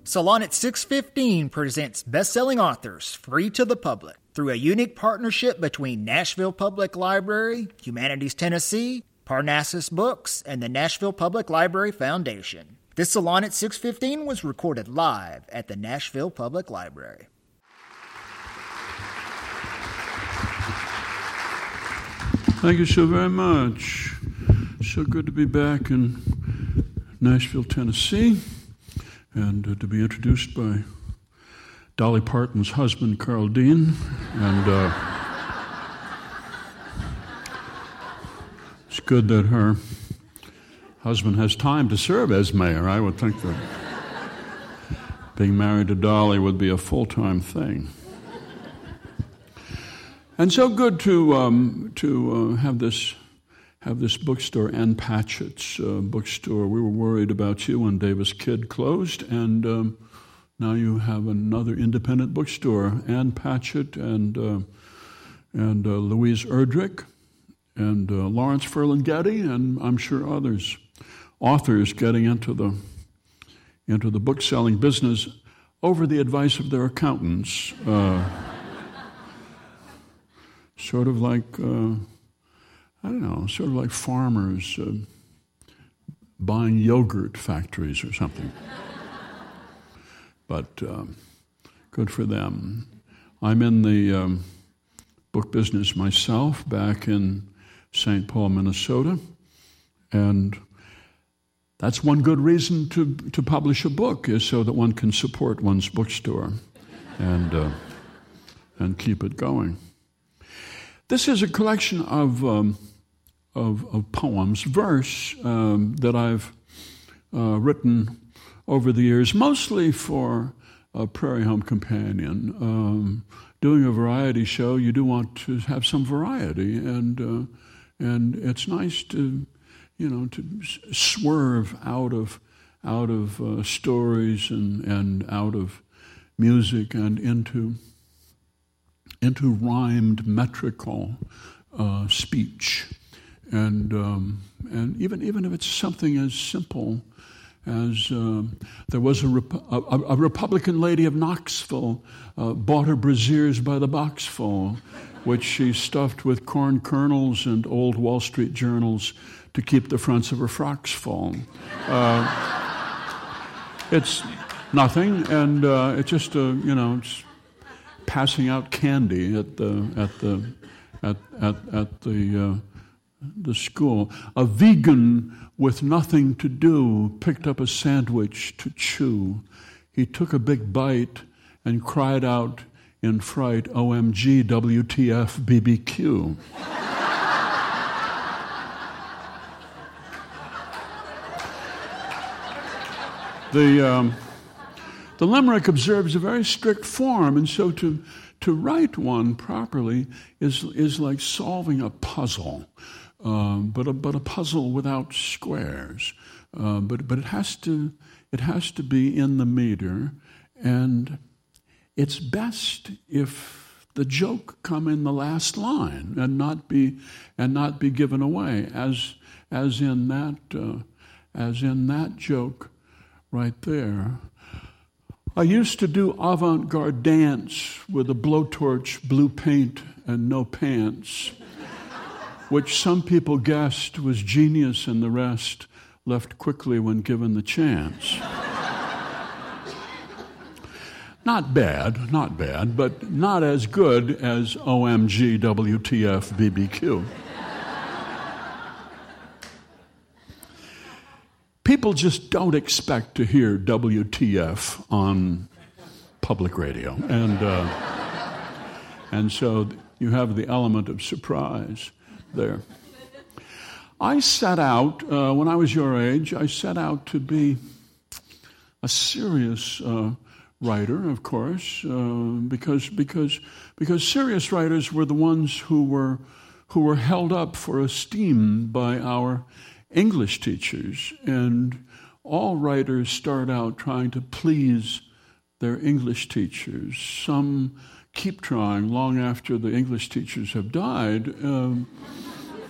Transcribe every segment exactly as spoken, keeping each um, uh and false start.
Salon six fifteen presents best-selling authors free to the public through a unique partnership between Nashville Public Library, Humanities Tennessee, Parnassus Books, and the Nashville Public Library Foundation. This Salon at six fifteen was recorded live at the Nashville Public Library. Thank you so very much. So good to be back in Nashville, Tennessee, and uh, to be introduced by Dolly Parton's husband, Carl Dean, and uh, it's good that her husband has time to serve as mayor. I would think that being married to Dolly would be a full-time thing. And so good to um, to uh, have this have this bookstore, Ann Patchett's uh, bookstore. We were worried about you when Davis Kidd closed, and um, now you have another independent bookstore, Ann Patchett and uh, and uh, Louise Erdrich and uh, Lawrence Ferlinghetti, and I'm sure others, authors getting into the into the book selling business over the advice of their accountants. Uh, Sort of like, uh, I don't know, sort of like farmers uh, buying yogurt factories or something. But um, good for them. I'm in the um, book business myself back in Saint Paul, Minnesota, and that's one good reason to, to publish a book, is so that one can support one's bookstore and uh, and keep it going. This is a collection of um, of, of poems, verse um, that I've uh, written over the years, mostly for a Prairie Home Companion. Um, doing a variety show, you do want to have some variety, and uh, and it's nice to, you know, to swerve out of out of uh, stories and and out of music and into. into rhymed metrical uh, speech, and um, and even even if it's something as simple as uh, there was a, Rep- a, a Republican lady of Knoxville uh, bought her brasiers by the boxful, which she stuffed with corn kernels and old Wall Street journals to keep the fronts of her frocks full. Uh, it's nothing, and uh, it's just a you know. It's, passing out candy at the at the at at at the uh, the school. A vegan with nothing to do picked up a sandwich to chew. He took a big bite and cried out in fright, "O M G, W T F, B B Q." the um, The limerick observes a very strict form, and so to to write one properly is is like solving a puzzle, um, but a but a puzzle without squares. Uh, but but it has to it has to be in the meter, and it's best if the joke come in the last line and not be and not be given away, as as in that uh, as in that joke right there. I used to do avant-garde dance with a blowtorch, blue paint, and no pants, which some people guessed was genius and the rest left quickly when given the chance. Not bad, not bad, but not as good as O M G, W T F, B B Q. People just don't expect to hear W T F on public radio, and uh, and so you have the element of surprise there. I set out, uh, when I was your age, I set out to be a serious uh, writer, of course, uh, because because because serious writers were the ones who were who were held up for esteem by our English teachers, and all writers start out trying to please their English teachers. Some keep trying long after the English teachers have died, um,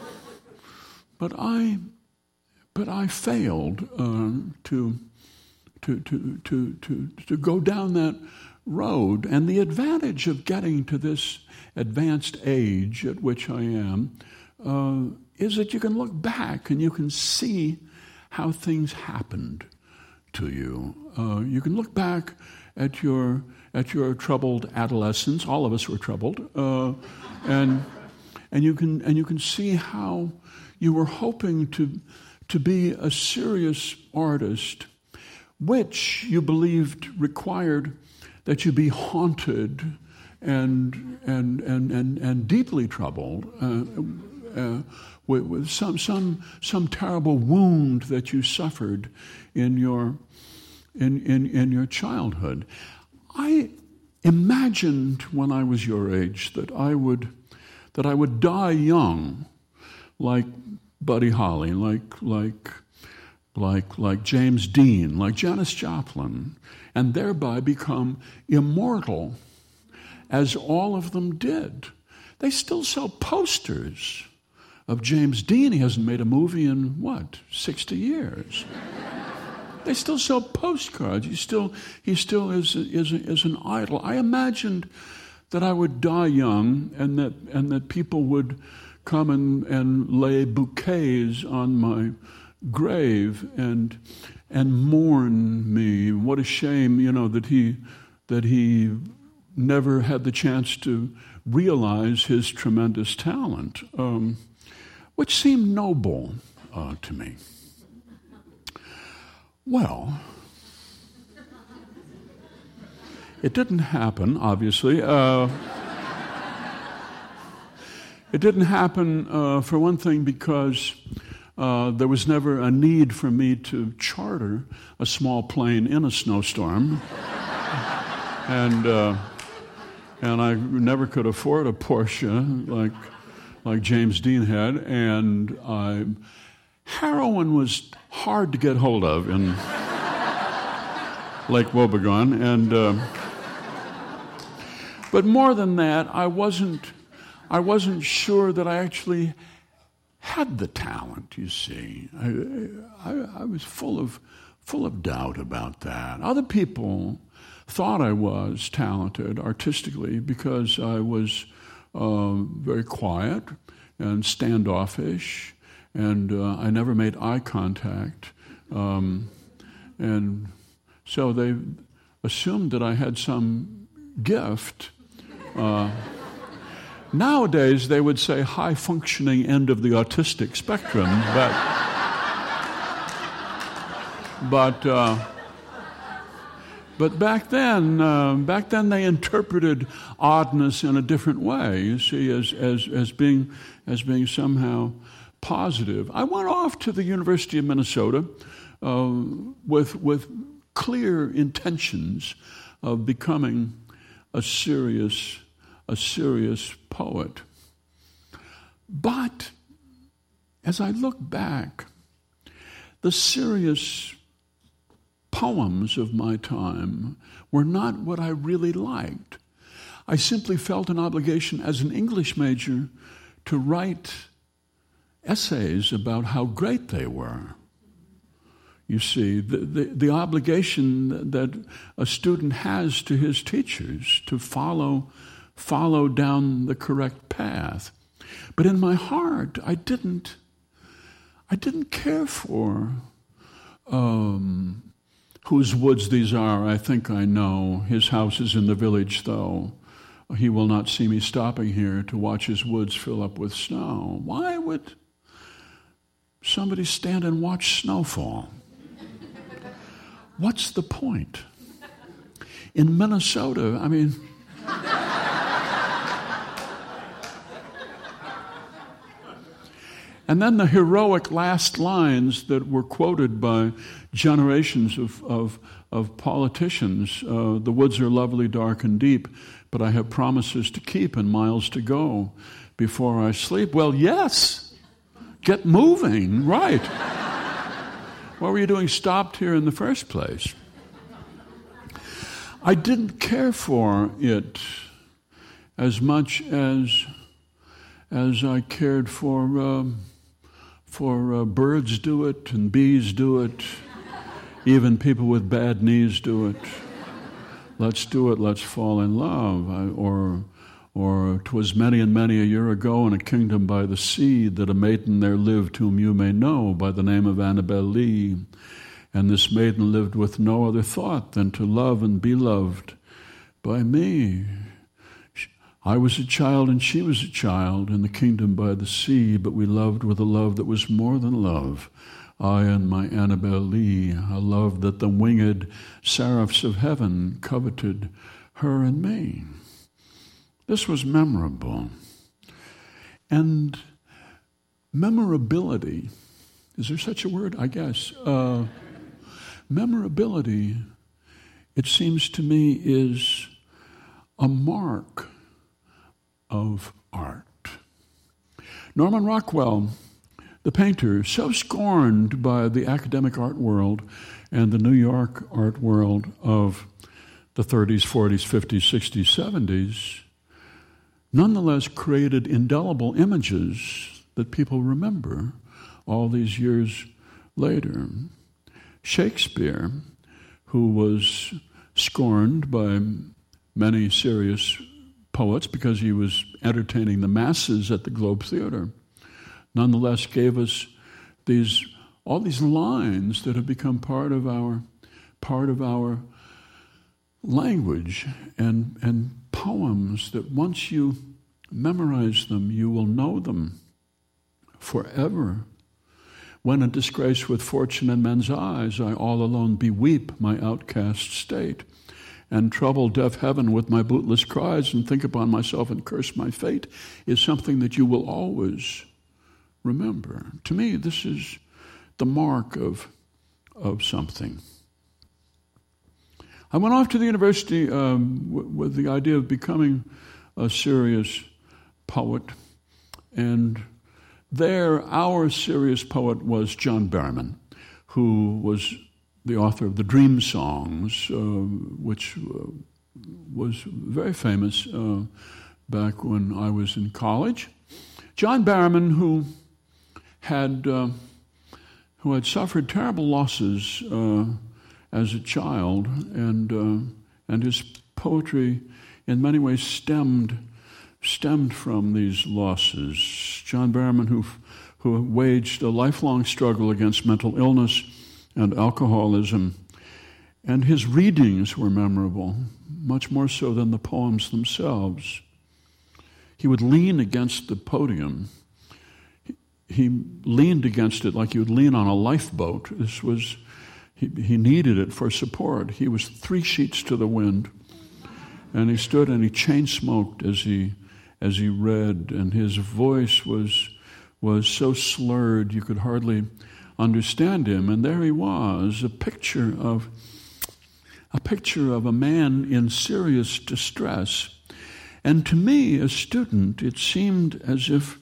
but I, but I failed uh, to to, to, to, to, to go down that road. And the advantage of getting to this advanced age at which I am uh, is that you can look back and you can see how things happened to you. Uh, you can look back at your at your troubled adolescence. All of us were troubled, uh, and and you can and you can see how you were hoping to to be a serious artist, which you believed required that you be haunted and and and and, and deeply troubled uh, uh, with, with some some some terrible wound that you suffered in your in in, in your childhood. I imagined when I was your age that I would that I would die young, like Buddy Holly, like like like like James Dean, like Janis Joplin, and thereby become immortal, as all of them did. They still sell posters of James Dean. He hasn't made a movie in, what, sixty years. They still sell postcards. He still he still is is is an idol. I imagined that I would die young, and that and that people would come and, and lay bouquets on my grave and and mourn me. What a shame, you know, that he that he never had the chance to realize his tremendous talent, um, which seemed noble uh, to me. Well, it didn't happen, obviously. Uh, it didn't happen, uh, for one thing, because uh, there was never a need for me to charter a small plane in a snowstorm. and uh, and I never could afford a Porsche like like James Dean had. And I, heroin was hard to get hold of in Lake Wobegon. And uh, but more than that, I wasn't I wasn't sure that I actually had the talent. You see, I, I, I was full of full of doubt about that. Other people thought I was talented artistically because I was uh, very quiet and standoffish, and uh, I never made eye contact, um, and so they assumed that I had some gift. Uh, nowadays, they would say high-functioning end of the autistic spectrum, but but uh, but back then, uh, back then they interpreted oddness in a different way. You see, as as as being as being somehow positive. I went off to the University of Minnesota uh, with with clear intentions of becoming a serious a serious poet. But as I look back, the serious poems of my time were not what I really liked. I simply felt an obligation as an English major to write essays about how great they were. You see, the, the, the obligation that a student has to his teachers to follow, follow down the correct path. But in my heart, I didn't, I didn't care for um, whose woods these are. I think I know. His house is in the village, though. He will not see me stopping here to watch his woods fill up with snow. Why would somebody stand and watch snowfall? What's the point? In Minnesota, I mean, and then the heroic last lines that were quoted by generations of, of, of politicians. Uh, the woods are lovely, dark, and deep, but I have promises to keep and miles to go before I sleep. Well, yes, get moving, right. What were you doing stopped here in the first place? I didn't care for it as much as as I cared for uh, for uh, birds do it and bees do it Even people with bad knees do it. Let's do it, let's fall in love. I, or, or 'twas many and many a year ago in a kingdom by the sea that a maiden there lived whom you may know by the name of Annabel Lee. And this maiden lived with no other thought than to love and be loved by me. I was a child and she was a child in the kingdom by the sea, but we loved with a love that was more than love. I and my Annabel Lee, a love that the winged seraphs of heaven coveted, her and me. This was memorable. And memorability, is there such a word? I guess. Uh, memorability, it seems to me, is a mark of art. Norman Rockwell, the painter, so scorned by the academic art world and the New York art world of the thirties, forties, fifties, sixties, seventies, nonetheless created indelible images that people remember all these years later. Shakespeare, who was scorned by many serious poets because he was entertaining the masses at the Globe Theater, nonetheless gave us these all these lines that have become part of our part of our language and and poems that once you memorize them, you will know them forever. When in disgrace with fortune in men's eyes, I all alone beweep my outcast state, and trouble deaf heaven with my bootless cries, and think upon myself and curse my fate, is something that you will always remember. To me, this is the mark of, of something. I went off to the university um, w- with the idea of becoming a serious poet, and there our serious poet was John Berryman, who was the author of the Dream Songs, uh, which uh, was very famous uh, back when I was in college. John Berryman, who had uh, who had suffered terrible losses uh, as a child, and uh, and his poetry, in many ways, stemmed stemmed from these losses. John Berryman, who who waged a lifelong struggle against mental illness and alcoholism, and his readings were memorable, much more so than the poems themselves. He would lean against the podium. He, he leaned against it like you would lean on a lifeboat. This was, he, he needed it for support. He was three sheets to the wind, and he stood and he chain smoked as he as he read, and his voice was was so slurred you could hardly understand him. And there he was, a picture of a picture of a man in serious distress. And to me, as a student, it seemed as if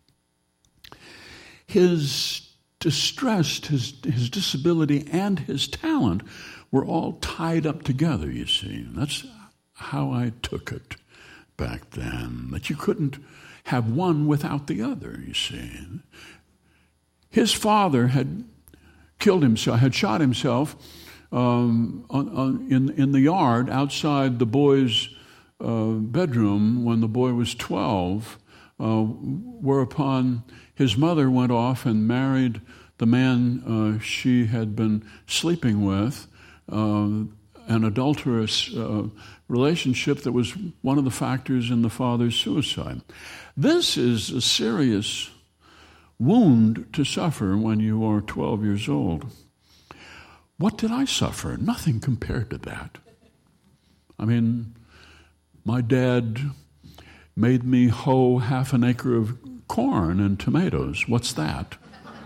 his distress, his his disability, and his talent were all tied up together, you see. That's how I took it back then, that you couldn't have one without the other, you see. His father had killed himself, had shot himself um, on, on, in, in the yard outside the boy's uh, bedroom when the boy was twelve, uh, whereupon his mother went off and married the man uh, she had been sleeping with, uh, an adulterous uh, relationship that was one of the factors in the father's suicide. This is a serious wound to suffer when you are twelve years old. What did I suffer? Nothing compared to that. I mean, my dad made me hoe half an acre of corn and tomatoes. What's that?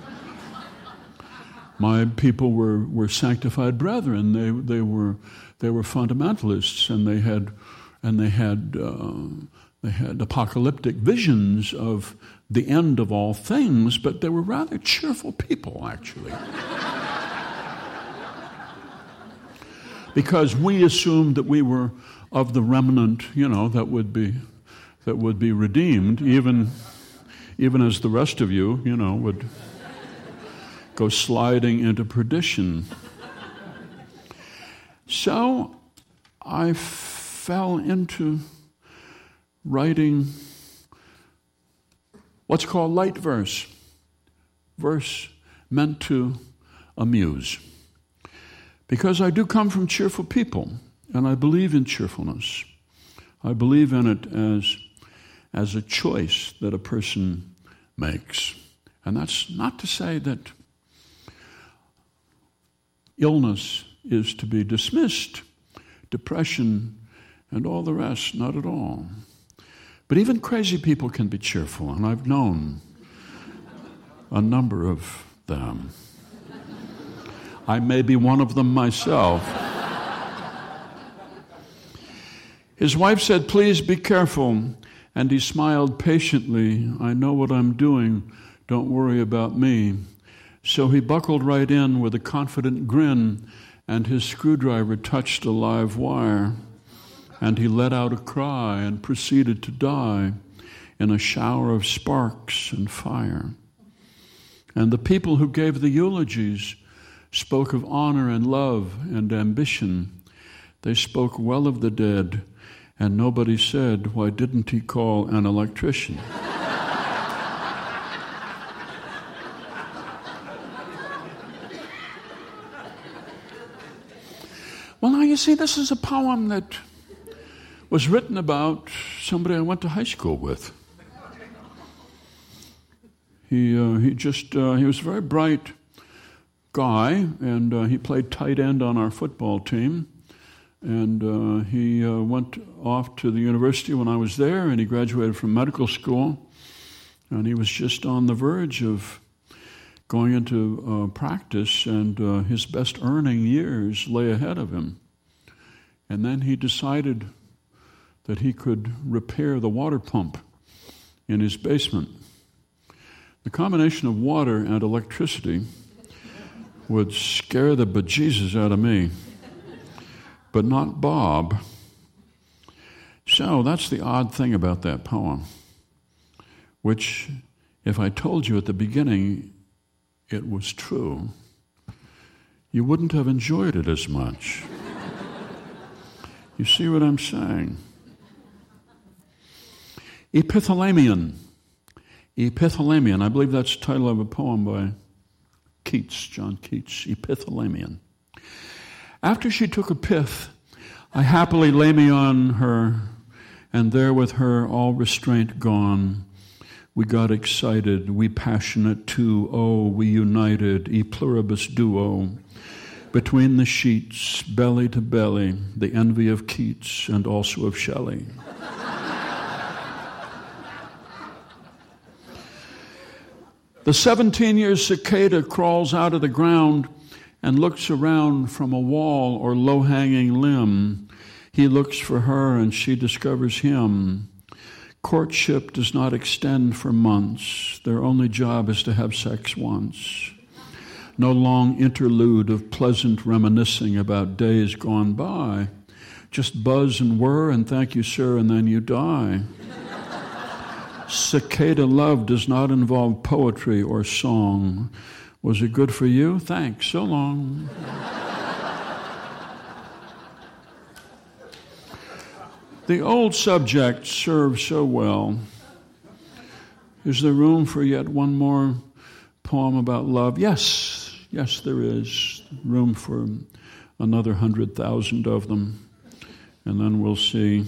My people were, were sanctified brethren. They they were they were fundamentalists, and they had and they had uh, they had apocalyptic visions of the end of all things. But they were rather cheerful people, actually, because we assumed that we were of the remnant, you know, that would be that would be redeemed, even even as the rest of you, you know, would go sliding into perdition. So I fell into writing what's called light verse, verse meant to amuse. Because I do come from cheerful people, and I believe in cheerfulness. I believe in it as, as a choice that a person makes. And that's not to say that illness is to be dismissed, depression, and all the rest, not at all. But even crazy people can be cheerful, and I've known a number of them. I may be one of them myself. His wife said, "Please be careful," and he smiled patiently. "I know what I'm doing. Don't worry about me." So he buckled right in with a confident grin, and his screwdriver touched a live wire, and he let out a cry and proceeded to die in a shower of sparks and fire. And the people who gave the eulogies spoke of honor and love and ambition. They spoke well of the dead, and nobody said, "Why didn't he call an electrician?" Well, now you see, this is a poem that was written about somebody I went to high school with. He uh, he just uh, he was a very bright guy, and uh, he played tight end on our football team. And uh, he uh, went off to the university when I was there, and he graduated from medical school. And he was just on the verge of going into uh, practice, and uh, his best earning years lay ahead of him. And then he decided that he could repair the water pump in his basement. The combination of water and electricity would scare the bejesus out of me, but not Bob. So that's the odd thing about that poem, which, if I told you at the beginning it was true, you wouldn't have enjoyed it as much. You see what I'm saying? Epithalamion. Epithalamion. I believe that's the title of a poem by Keats, John Keats. Epithalamion. After she took a pith, I happily lay me on her, and there with her all restraint gone, we got excited, we passionate too, oh, we united, e pluribus duo, between the sheets, belly to belly, the envy of Keats and also of Shelley. The seventeen-year cicada crawls out of the ground and looks around from a wall or low-hanging limb. He looks for her and she discovers him. Courtship does not extend for months. Their only job is to have sex once. No long interlude of pleasant reminiscing about days gone by. Just buzz and whir and thank you, sir, and then you die. Cicada love does not involve poetry or song. Was it good for you? Thanks. So long. The old subject serves so well. Is there room for yet one more poem about love? Yes, yes, there is room for another hundred thousand of them. And then we'll see.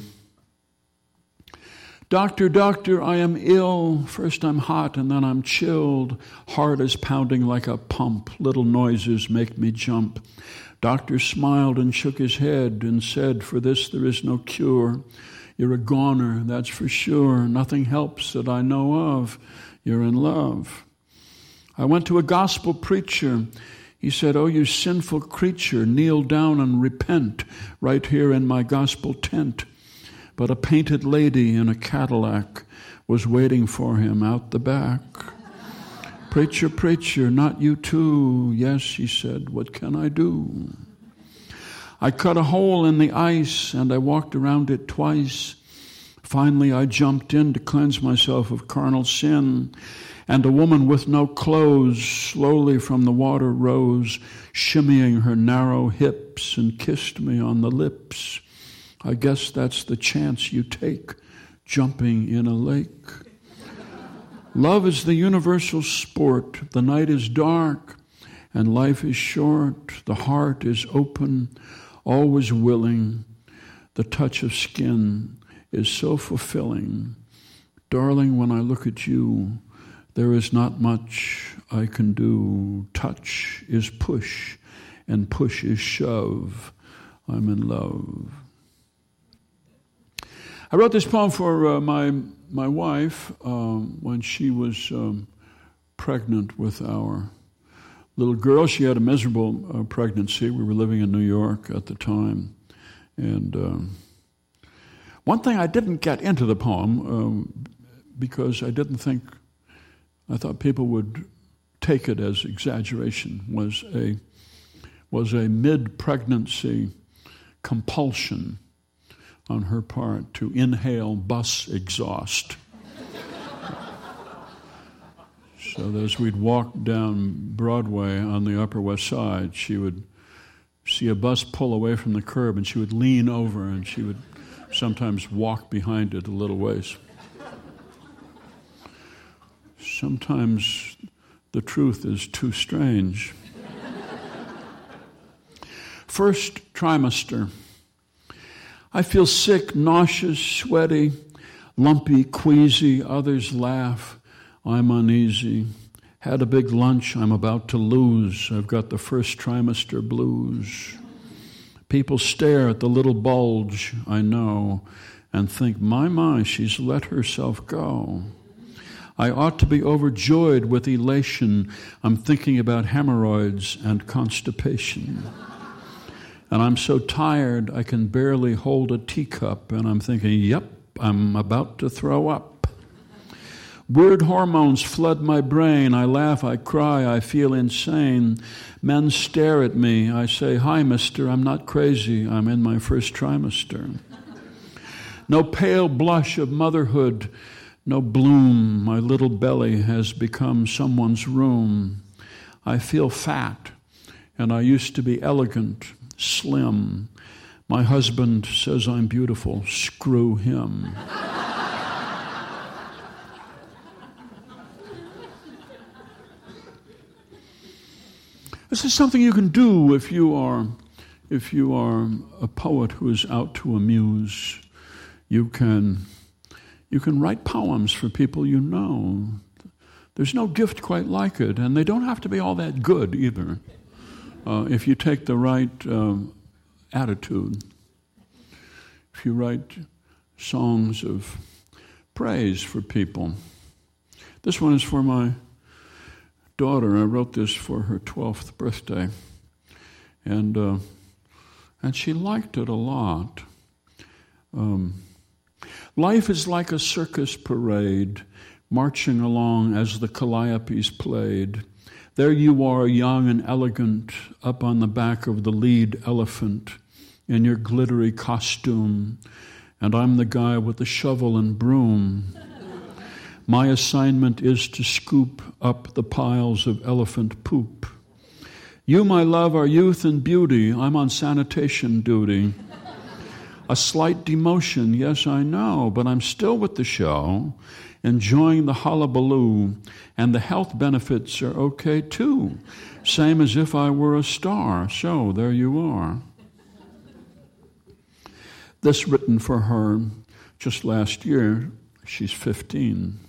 Doctor, doctor, I am ill. First I'm hot and then I'm chilled. Heart is pounding like a pump. Little noises make me jump. Doctor smiled and shook his head and said, for this there is no cure. You're a goner, that's for sure. Nothing helps that I know of. You're in love. I went to a gospel preacher. He said, oh, you sinful creature, kneel down and repent right here in my gospel tent. But a painted lady in a Cadillac was waiting for him out the back. Preacher, preacher, not you too. Yes, he said, what can I do? I cut a hole in the ice and I walked around it twice. Finally, I jumped in to cleanse myself of carnal sin. And a woman with no clothes slowly from the water rose, shimmying her narrow hips, and kissed me on the lips. I guess that's the chance you take, jumping in a lake. Love is the universal sport. The night is dark and life is short. The heart is open, always willing. The touch of skin is so fulfilling. Darling, when I look at you, there is not much I can do. Touch is push, and push is shove. I'm in love. I wrote this poem for uh, my my wife um, when she was um, pregnant with our little girl. She had a miserable uh, pregnancy. We were living in New York at the time. And um, one thing I didn't get into the poem um, because I didn't think, I thought people would take it as exaggeration, was a was a mid-pregnancy compulsion on her part to inhale bus exhaust. So that as we'd walk down Broadway on the Upper West Side, she would see a bus pull away from the curb and she would lean over and she would sometimes walk behind it a little ways. Sometimes the truth is too strange. First trimester. I feel sick, nauseous, sweaty, lumpy, queasy. Others laugh. I'm uneasy. Had a big lunch I'm about to lose. I've got the first trimester blues. People stare at the little bulge, I know, and think, my, my, she's let herself go. I ought to be overjoyed with elation. I'm thinking about hemorrhoids and constipation. And I'm so tired I can barely hold a teacup, and I'm thinking, yep, I'm about to throw up. Weird hormones flood my brain. I laugh, I cry, I feel insane. Men stare at me. I say, hi, mister, I'm not crazy. I'm in my first trimester. No pale blush of motherhood, no bloom. My little belly has become someone's room. I feel fat, and I used to be elegant, slim. My husband says I'm beautiful. Screw him. This is something you can do if you are if you are a poet who is out to amuse. You can you can write poems for people you know. There's no gift quite like it, and they don't have to be all that good either. Uh, if you take the right uh, attitude, if you write songs of praise for people. This one is for my daughter. I wrote this for her twelfth birthday, and uh, and she liked it a lot. Um, Life is like a circus parade, marching along as the calliopes played. There you are, young and elegant, up on the back of the lead elephant in your glittery costume, and I'm the guy with the shovel and broom. My assignment is to scoop up the piles of elephant poop. You, my love, are youth and beauty. I'm on sanitation duty. A slight demotion, yes, I know, but I'm still with the show, enjoying the hullabaloo, and the health benefits are okay too, same as if I were a star. So there you are. This written for her just last year. She's fifteen.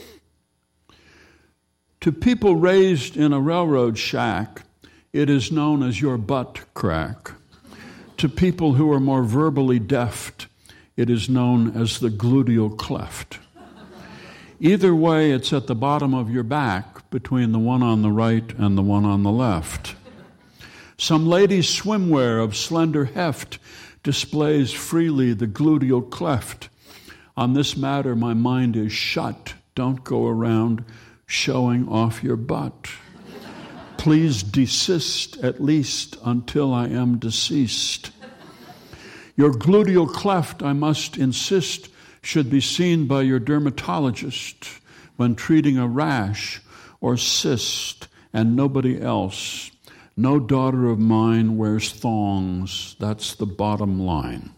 To people raised in a railroad shack, it is known as your butt crack. To people who are more verbally deft, it is known as the gluteal cleft. Either way, it's at the bottom of your back, between the one on the right and the one on the left. Some lady's swimwear of slender heft displays freely the gluteal cleft. On this matter, my mind is shut. Don't go around showing off your butt. Please desist at least until I am deceased. Your gluteal cleft, I must insist, should be seen by your dermatologist when treating a rash or cyst and nobody else. No daughter of mine wears thongs. That's the bottom line.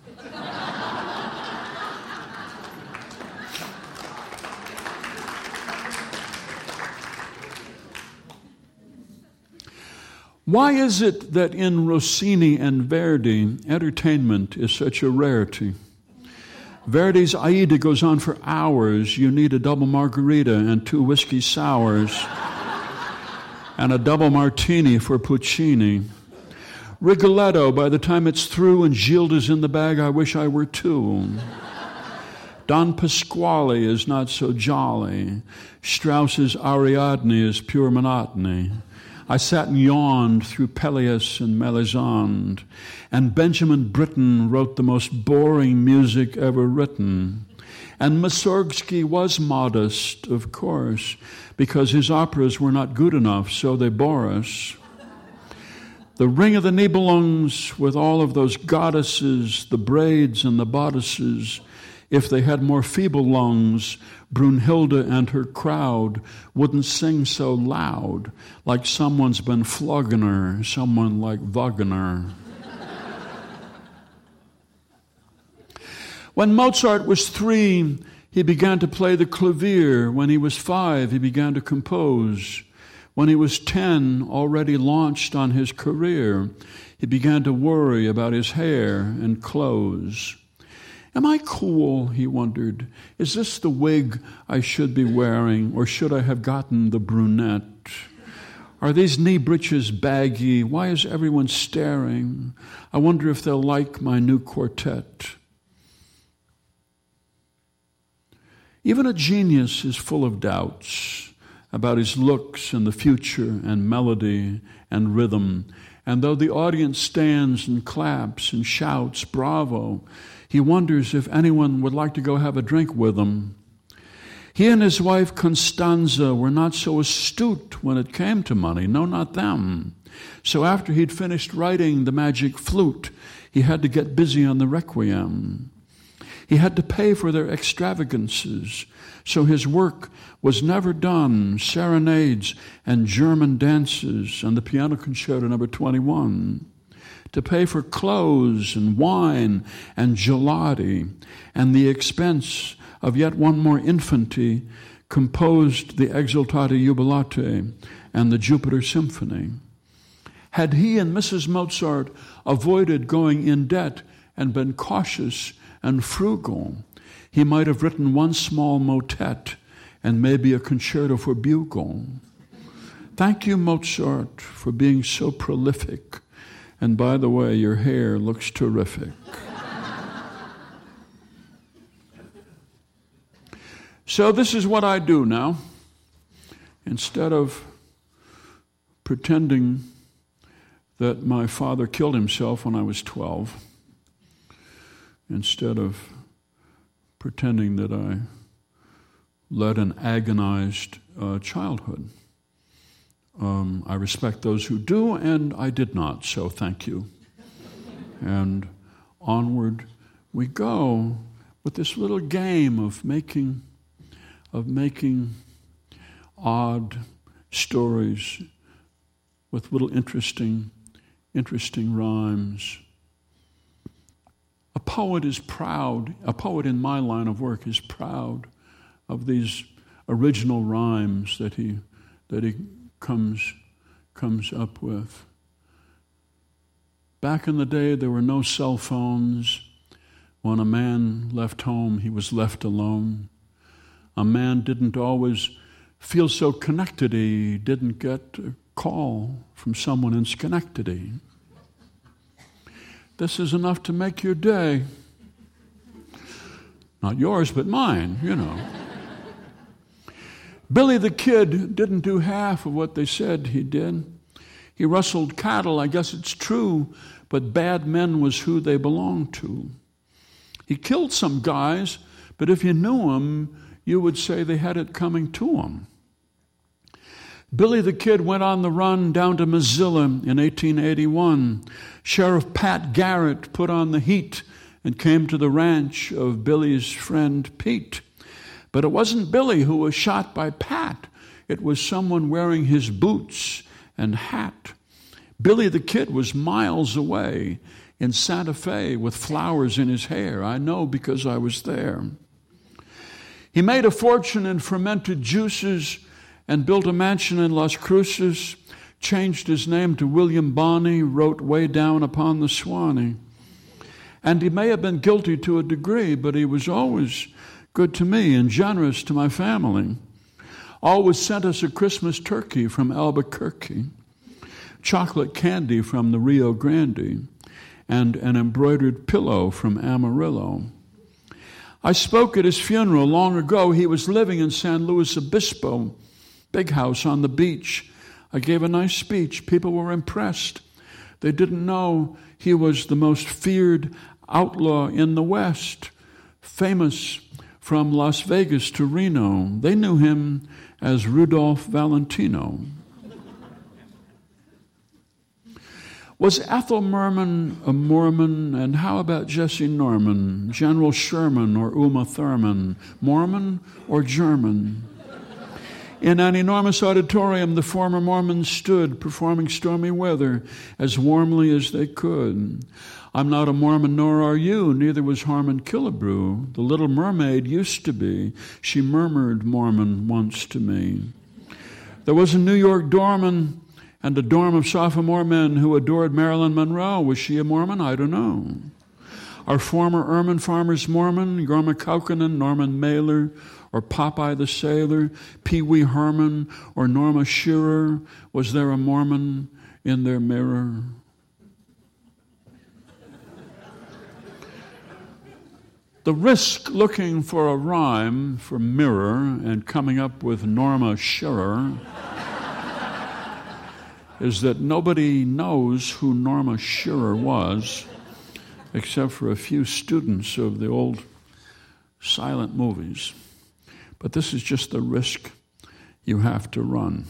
Why is it that in Rossini and Verdi, entertainment is such a rarity? Verdi's Aida goes on for hours. You need a double margarita and two whiskey sours and a double martini for Puccini. Rigoletto, by the time it's through and Gilda's in the bag, I wish I were too. Don Pasquale is not so jolly. Strauss's Ariadne is pure monotony. I sat and yawned through Pelléas and Melisande, and Benjamin Britten wrote the most boring music ever written. And Mussorgsky was modest, of course, because his operas were not good enough, so they bore us. The Ring of the Nibelungs, with all of those goddesses, the braids and the bodices, if they had more feeble lungs, Brunhilde and her crowd wouldn't sing so loud, like someone's been flogging her, someone like Wagner. When Mozart was three, he began to play the clavier. When he was five, he began to compose. When he was ten, already launched on his career, he began to worry about his hair and clothes. Am I cool, he wondered. Is this the wig I should be wearing, or should I have gotten the brunette? Are these knee breeches baggy? Why is everyone staring? I wonder if they'll like my new quartet. Even a genius is full of doubts about his looks and the future and melody and rhythm. And though the audience stands and claps and shouts, bravo, he wonders if anyone would like to go have a drink with him. He and his wife Constanza were not so astute when it came to money. No, not them. So after he'd finished writing The Magic Flute, he had to get busy on the Requiem. He had to pay for their extravagances, so his work was never done. Serenades and German dances and the Piano Concerto number twenty-one. To pay for clothes and wine and gelati and the expense of yet one more infanty, composed the Exultate Jubilate and the Jupiter Symphony. Had he and Missus Mozart avoided going in debt and been cautious and frugal, he might have written one small motet and maybe a concerto for bugle. Thank you, Mozart, for being so prolific. And by the way, your hair looks terrific. So this is what I do now. Instead of pretending that my father killed himself when I was twelve, instead of pretending that I led an agonized uh, childhood, Um, I respect those who do, and I did not, so thank you. And onward we go with this little game of making, of making odd stories with little interesting, interesting rhymes. A poet is proud, a poet in my line of work is proud of these original rhymes that he, that he comes comes up with. Back in the day, there were no cell phones. When a man left home, he was left alone. A man didn't always feel so connected. He didn't get a call from someone in Schenectady. This is enough to make your day. Not yours, but mine, you know. Billy the Kid didn't do half of what they said he did. He rustled cattle, I guess it's true, but bad men was who they belonged to. He killed some guys, but if you knew them, you would say they had it coming to them. Billy the Kid went on the run down to Mozilla in eighteen eighty-one. Sheriff Pat Garrett put on the heat and came to the ranch of Billy's friend Pete. But it wasn't Billy who was shot by Pat. It was someone wearing his boots and hat. Billy the Kid was miles away in Santa Fe with flowers in his hair. I know because I was there. He made a fortune in fermented juices and built a mansion in Las Cruces, changed his name to William Bonney, wrote Way Down Upon the Swanee. And he may have been guilty to a degree, but he was always good to me and generous to my family. Always sent us a Christmas turkey from Albuquerque, chocolate candy from the Rio Grande, and an embroidered pillow from Amarillo. I spoke at his funeral long ago. He was living in San Luis Obispo, big house on the beach. I gave a nice speech. People were impressed. They didn't know he was the most feared outlaw in the West, famous from Las Vegas to Reno. They knew him as Rudolph Valentino. Was Ethel Merman a Mormon? And how about Jesse Norman, General Sherman, or Uma Thurman? Mormon or German? In an enormous auditorium, the former Mormons stood, performing Stormy Weather as warmly as they could. I'm not a Mormon, nor are you. Neither was Harmon Killebrew. The Little Mermaid used to be. She murmured Mormon once to me. There was a New York doorman and a dorm of sophomore men who adored Marilyn Monroe. Was she a Mormon? I don't know. Our former Ermine farmers Mormon, Gorma Kaukonen, Norman Mailer, or Popeye the Sailor, Pee Wee Herman, or Norma Shearer. Was there a Mormon in their mirror? The risk looking for a rhyme for mirror and coming up with Norma Shearer is that nobody knows who Norma Shearer was except for a few students of the old silent movies. But this is just the risk you have to run.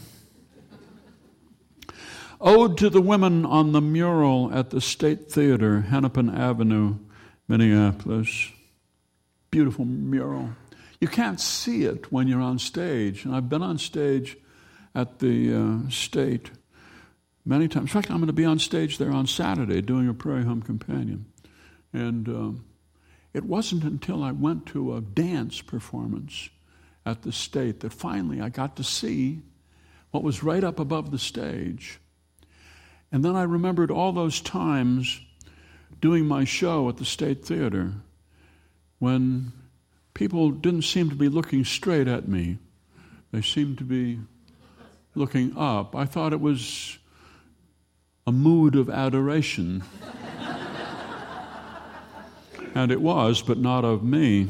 Ode to the Women on the Mural at the State Theater, Hennepin Avenue, Minneapolis. Beautiful mural. You can't see it when you're on stage. And I've been on stage at the uh, State many times. In fact, I'm going to be on stage there on Saturday doing a Prairie Home Companion. And um, it wasn't until I went to a dance performance at the State that finally I got to see what was right up above the stage. And then I remembered all those times doing my show at the State Theater when people didn't seem to be looking straight at me. They seemed to be looking up. I thought it was a mood of adoration. And it was, but not of me.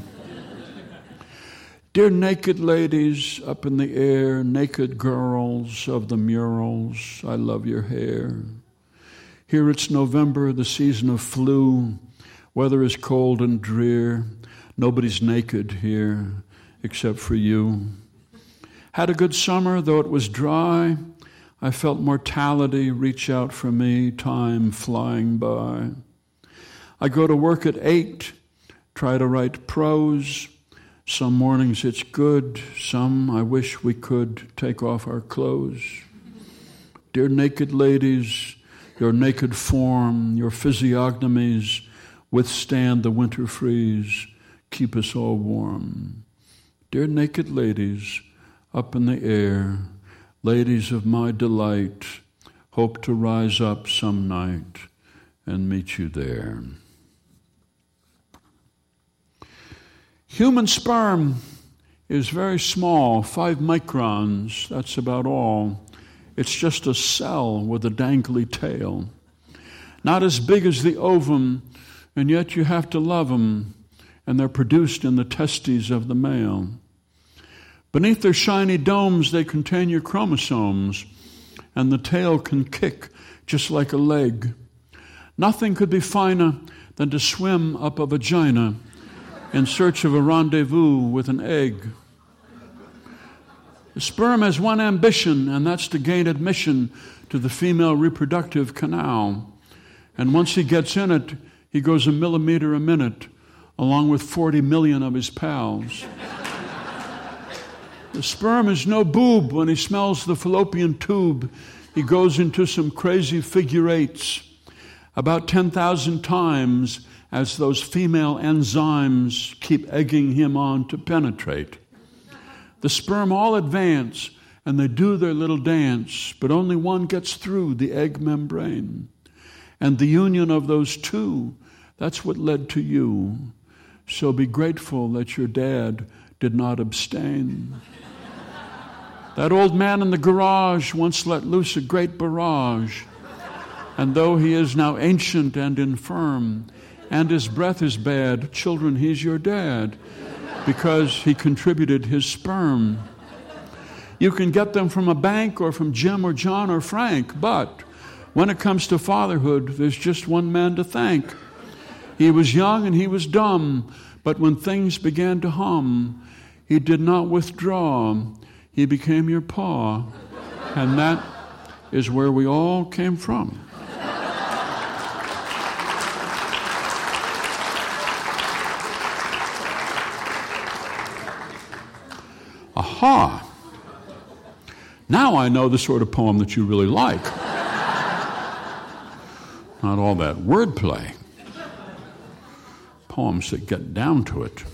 Dear naked ladies up in the air, naked girls of the murals, I love your hair. Here it's November, the season of flu. Weather is cold and drear. Nobody's naked here except for you. Had a good summer, though it was dry. I felt mortality reach out for me, time flying by. I go to work at eight, try to write prose. Some mornings it's good, some I wish we could take off our clothes. Dear naked ladies, your naked form, your physiognomies withstand the winter freeze, keep us all warm. Dear naked ladies, up in the air, ladies of my delight, hope to rise up some night and meet you there. Human sperm is very small, five microns, that's about all. It's just a cell with a dangly tail. Not as big as the ovum, and yet you have to love them, and they're produced in the testes of the male. Beneath their shiny domes, they contain your chromosomes, and the tail can kick just like a leg. Nothing could be finer than to swim up a vagina in search of a rendezvous with an egg. The sperm has one ambition, and that's to gain admission to the female reproductive canal. And once he gets in it, he goes a millimeter a minute, along with forty million of his pals. The sperm is no boob. When he smells the fallopian tube, he goes into some crazy figure eights about ten thousand times as those female enzymes keep egging him on to penetrate. The sperm all advance, and they do their little dance, but only one gets through the egg membrane. And the union of those two, that's what led to you. So be grateful that your dad did not abstain. That old man in the garage once let loose a great barrage, and though he is now ancient and infirm, and his breath is bad, children, he's your dad, because he contributed his sperm. You can get them from a bank or from Jim or John or Frank, but when it comes to fatherhood, there's just one man to thank. He was young and he was dumb, but when things began to hum, he did not withdraw. He became your pa, and that is where we all came from. Aha! Now I know the sort of poem that you really like. Not all that wordplay. Poems that get down to it.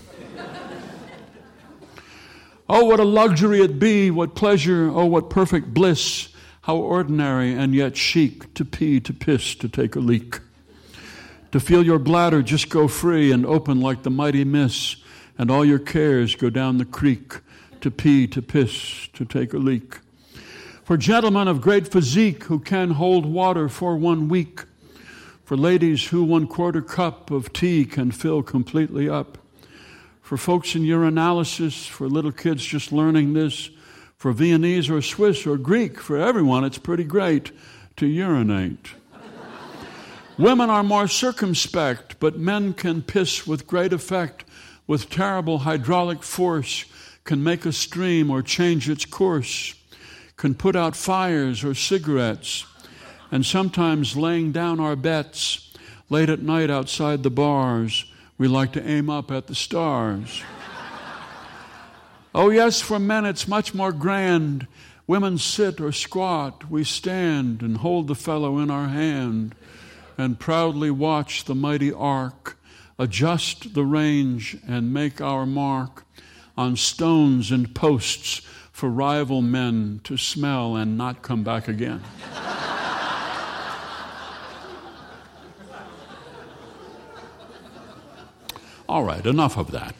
Oh, what a luxury it be, what pleasure, oh, what perfect bliss, how ordinary and yet chic to pee, to piss, to take a leak. To feel your bladder just go free and open like the mighty Miss, and all your cares go down the creek, to pee, to piss, to take a leak. For gentlemen of great physique who can hold water for one week. For ladies who one quarter cup of tea can fill completely up. For folks in urinalysis, for little kids just learning this. For Viennese or Swiss or Greek, for everyone it's pretty great to urinate. Women are more circumspect, but men can piss with great effect, with terrible hydraulic force, can make a stream or change its course, can put out fires or cigarettes, and sometimes laying down our bets, late at night outside the bars, we like to aim up at the stars. Oh yes, for men it's much more grand. Women sit or squat, we stand and hold the fellow in our hand, and proudly watch the mighty arc, adjust the range and make our mark on stones and posts for rival men to smell and not come back again. All right, enough of that.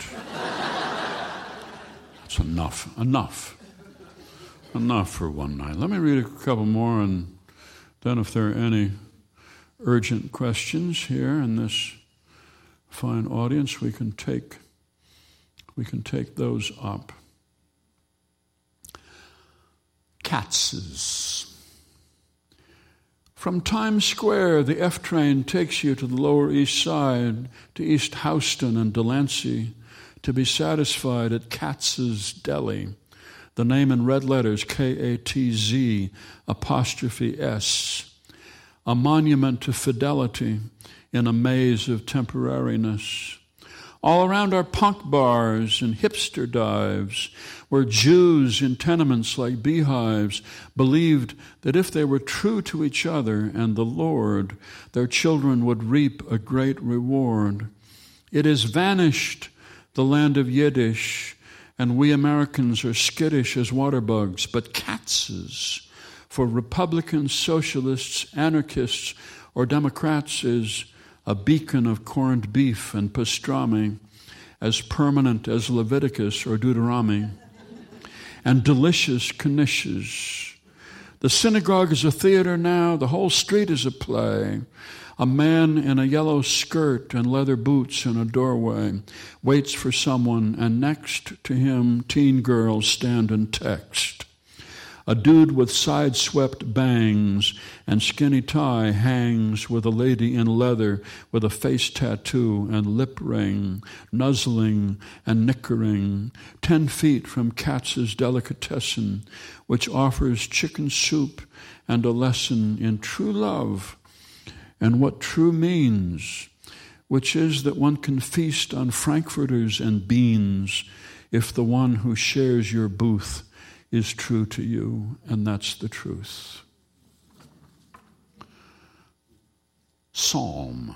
That's enough, enough. Enough for one night. Let me read a couple more, and then if there are any urgent questions here in this fine audience, we can take We can take those up. Katz's. From Times Square, the F train takes you to the Lower East Side, to East Houston and Delancey, to be satisfied at Katz's Deli. The name in red letters, K A T Z, apostrophe S. A monument to fidelity in a maze of temporariness. All around are punk bars and hipster dives, where Jews in tenements like beehives believed that if they were true to each other and the Lord, their children would reap a great reward. It is vanished, the land of Yiddish, and we Americans are skittish as water bugs, but Katz's, for Republicans, socialists, anarchists, or Democrats, is a beacon of corned beef and pastrami, as permanent as Leviticus or Deuteronomy, and delicious knishes. The synagogue is a theater now, the whole street is a play. A man in a yellow skirt and leather boots in a doorway waits for someone, and next to him, teen girls stand and text. A dude with side-swept bangs and skinny tie hangs with a lady in leather with a face tattoo and lip ring, nuzzling and nickering, ten feet from Katz's Delicatessen, which offers chicken soup and a lesson in true love and what true means, which is that one can feast on frankfurters and beans if the one who shares your booth is true to you, and that's the truth. Psalm.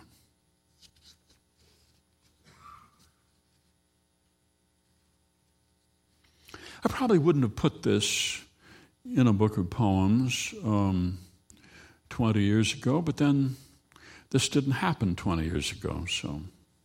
I probably wouldn't have put this in a book of poems um, twenty years ago, but then this didn't happen twenty years ago. So,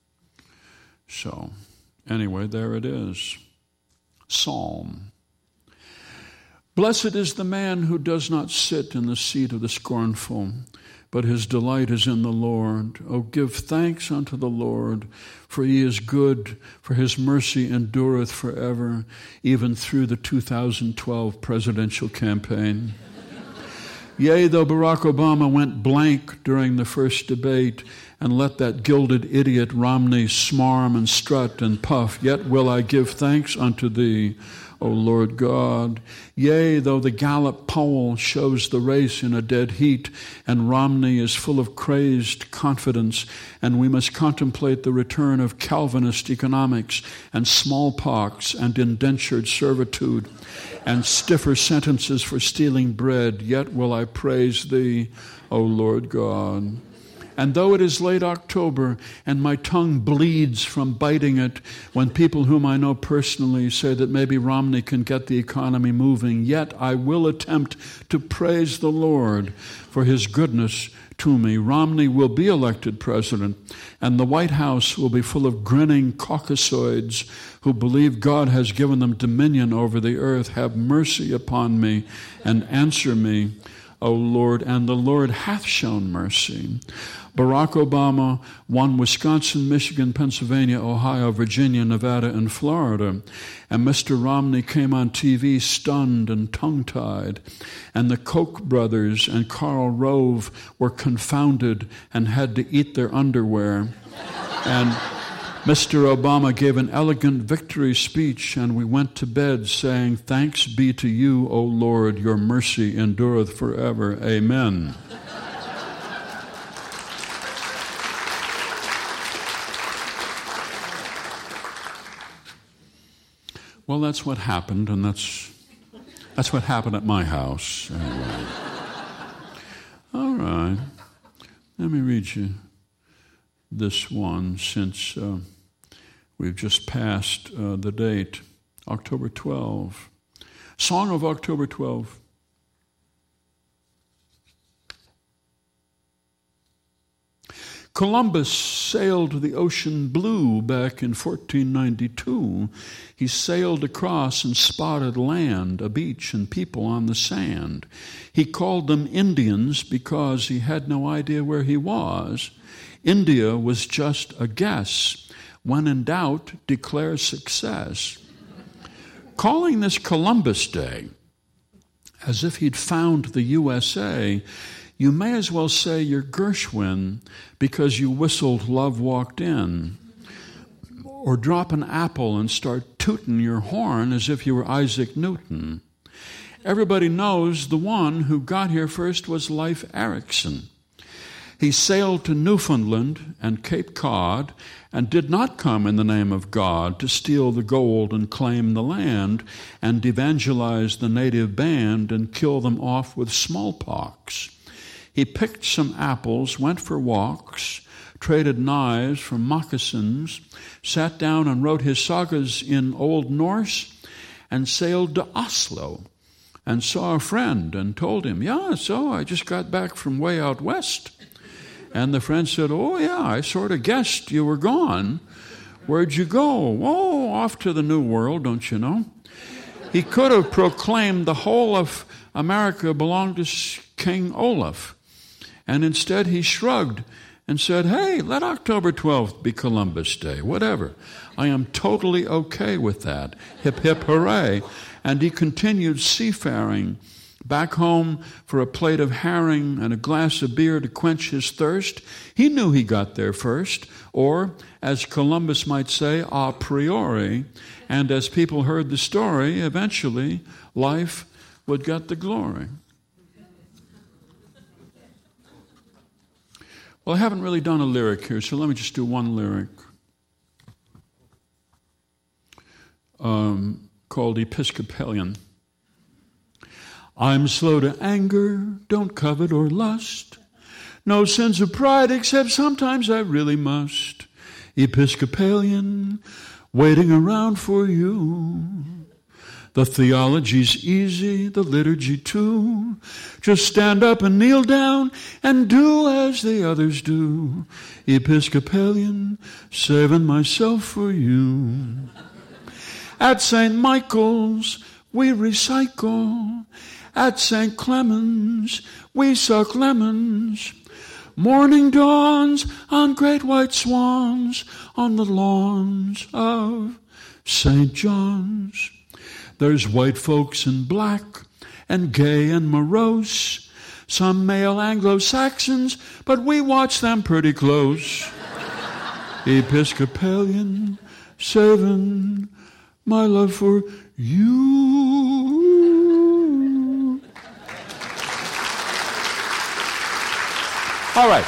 so anyway, there it is. Psalm. Blessed is the man who does not sit in the seat of the scornful, but his delight is in the Lord. Oh, give thanks unto the Lord, for he is good, for his mercy endureth forever, even through the two thousand twelve presidential campaign. Yea, though Barack Obama went blank during the first debate and let that gilded idiot Romney smarm and strut and puff, yet will I give thanks unto thee, O Lord God. Yea, though the Gallup poll shows the race in a dead heat, and Romney is full of crazed confidence, and we must contemplate the return of Calvinist economics and smallpox and indentured servitude and stiffer sentences for stealing bread, yet will I praise thee, O Lord God. And though it is late October and my tongue bleeds from biting it when people whom I know personally say that maybe Romney can get the economy moving, yet I will attempt to praise the Lord for his goodness to me. Romney will be elected president, and the White House will be full of grinning Caucasoids who believe God has given them dominion over the earth. Have mercy upon me and answer me, O Lord. And the Lord hath shown mercy. Barack Obama won Wisconsin, Michigan, Pennsylvania, Ohio, Virginia, Nevada, and Florida. And Mister Romney came on T V stunned and tongue-tied. And the Koch brothers and Karl Rove were confounded and had to eat their underwear. And Mister Obama gave an elegant victory speech, and we went to bed saying, "Thanks be to you, O Lord, your mercy endureth forever. Amen." Well, that's what happened, and that's that's what happened at my house. Anyway. All right. Let me read you this one, since uh, we've just passed uh, the date, October twelfth. Song of October twelfth. Columbus sailed the ocean blue back in fourteen ninety-two. He sailed across and spotted land, a beach, and people on the sand. He called them Indians because he had no idea where he was. India was just a guess. When in doubt, declare success. Calling this Columbus Day, as if he'd found the U S A, you may as well say you're Gershwin because you whistled Love Walked In. Or drop an apple and start tooting your horn as if you were Isaac Newton. Everybody knows the one who got here first was Leif Erikson. He sailed to Newfoundland and Cape Cod and did not come in the name of God to steal the gold and claim the land and evangelize the native band and kill them off with smallpox. He picked some apples, went for walks, traded knives for moccasins, sat down and wrote his sagas in Old Norse, and sailed to Oslo and saw a friend and told him, "Yeah, so I just got back from way out west." And the friend said, "Oh, yeah, I sort of guessed you were gone. Where'd you go?" "Oh, off to the New World, don't you know?" He could have proclaimed the whole of America belonged to King Olaf. And instead he shrugged and said, "Hey, let October twelfth be Columbus Day, whatever. I am totally okay with that. Hip, hip, hooray." And he continued seafaring back home for a plate of herring and a glass of beer to quench his thirst. He knew he got there first, or, as Columbus might say, a priori. And as people heard the story, eventually life would get the glory. Well, I haven't really done a lyric here, so let me just do one lyric. um, called Episcopalian. I'm slow to anger, don't covet or lust. No sense of pride, except sometimes I really must. Episcopalian, waiting around for you. The theology's easy, the liturgy too. Just stand up and kneel down and do as the others do. Episcopalian, saving myself for you. At Saint Michael's, we recycle. At Saint Clement's, we suck lemons. Morning dawns on great white swans on the lawns of Saint John's. There's white folks in black and gay and morose, some male Anglo-Saxons, but we watch them pretty close. Episcopalian, saving my love for you. All right.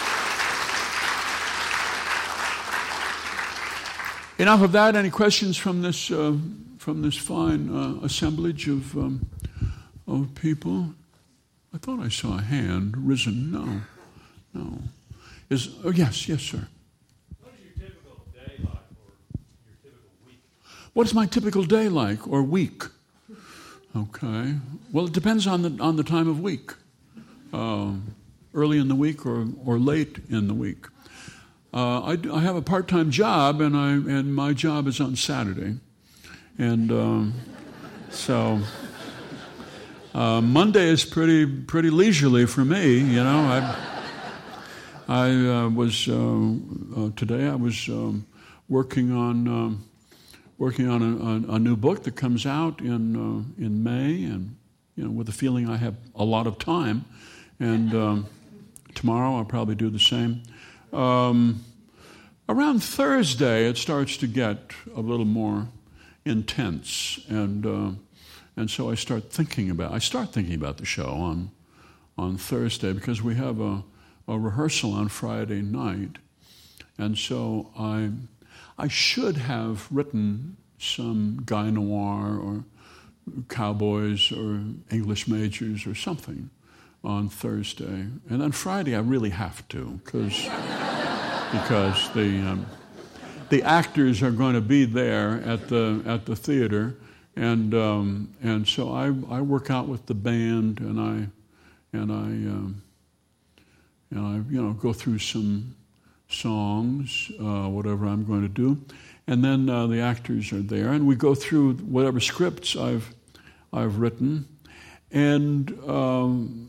Enough of that. Any questions from this uh, from this fine uh, assemblage of um, of people? I thought I saw a hand risen. No, no. Is oh yes, yes, sir. What is your typical day like, or your typical week? What is my typical day like or week? Okay. Well, it depends on the on the time of week. Um, early in the week or or late in the week. Uh, I, I have a part-time job, and I and my job is on Saturday, and um, so uh, Monday is pretty pretty leisurely for me. You know, I I uh, was uh, uh, today I was um, working on um, working on a, a, a new book that comes out in uh, in May, and you know, with the feeling I have a lot of time, and um, tomorrow I'll probably do the same. Um, around Thursday, it starts to get a little more intense, and uh, and so I start thinking about. I start thinking about the show on on Thursday because we have a, a rehearsal on Friday night, and so I I should have written some Guy Noir or Cowboys or English Majors or something on Thursday, and then Friday I really have to because because the um, the actors are going to be there at the at the theater, and um, and so I I work out with the band, and I and I um, and I you know go through some songs, uh, whatever I'm going to do, and then uh, the actors are there, and we go through whatever scripts I've I've written, and um,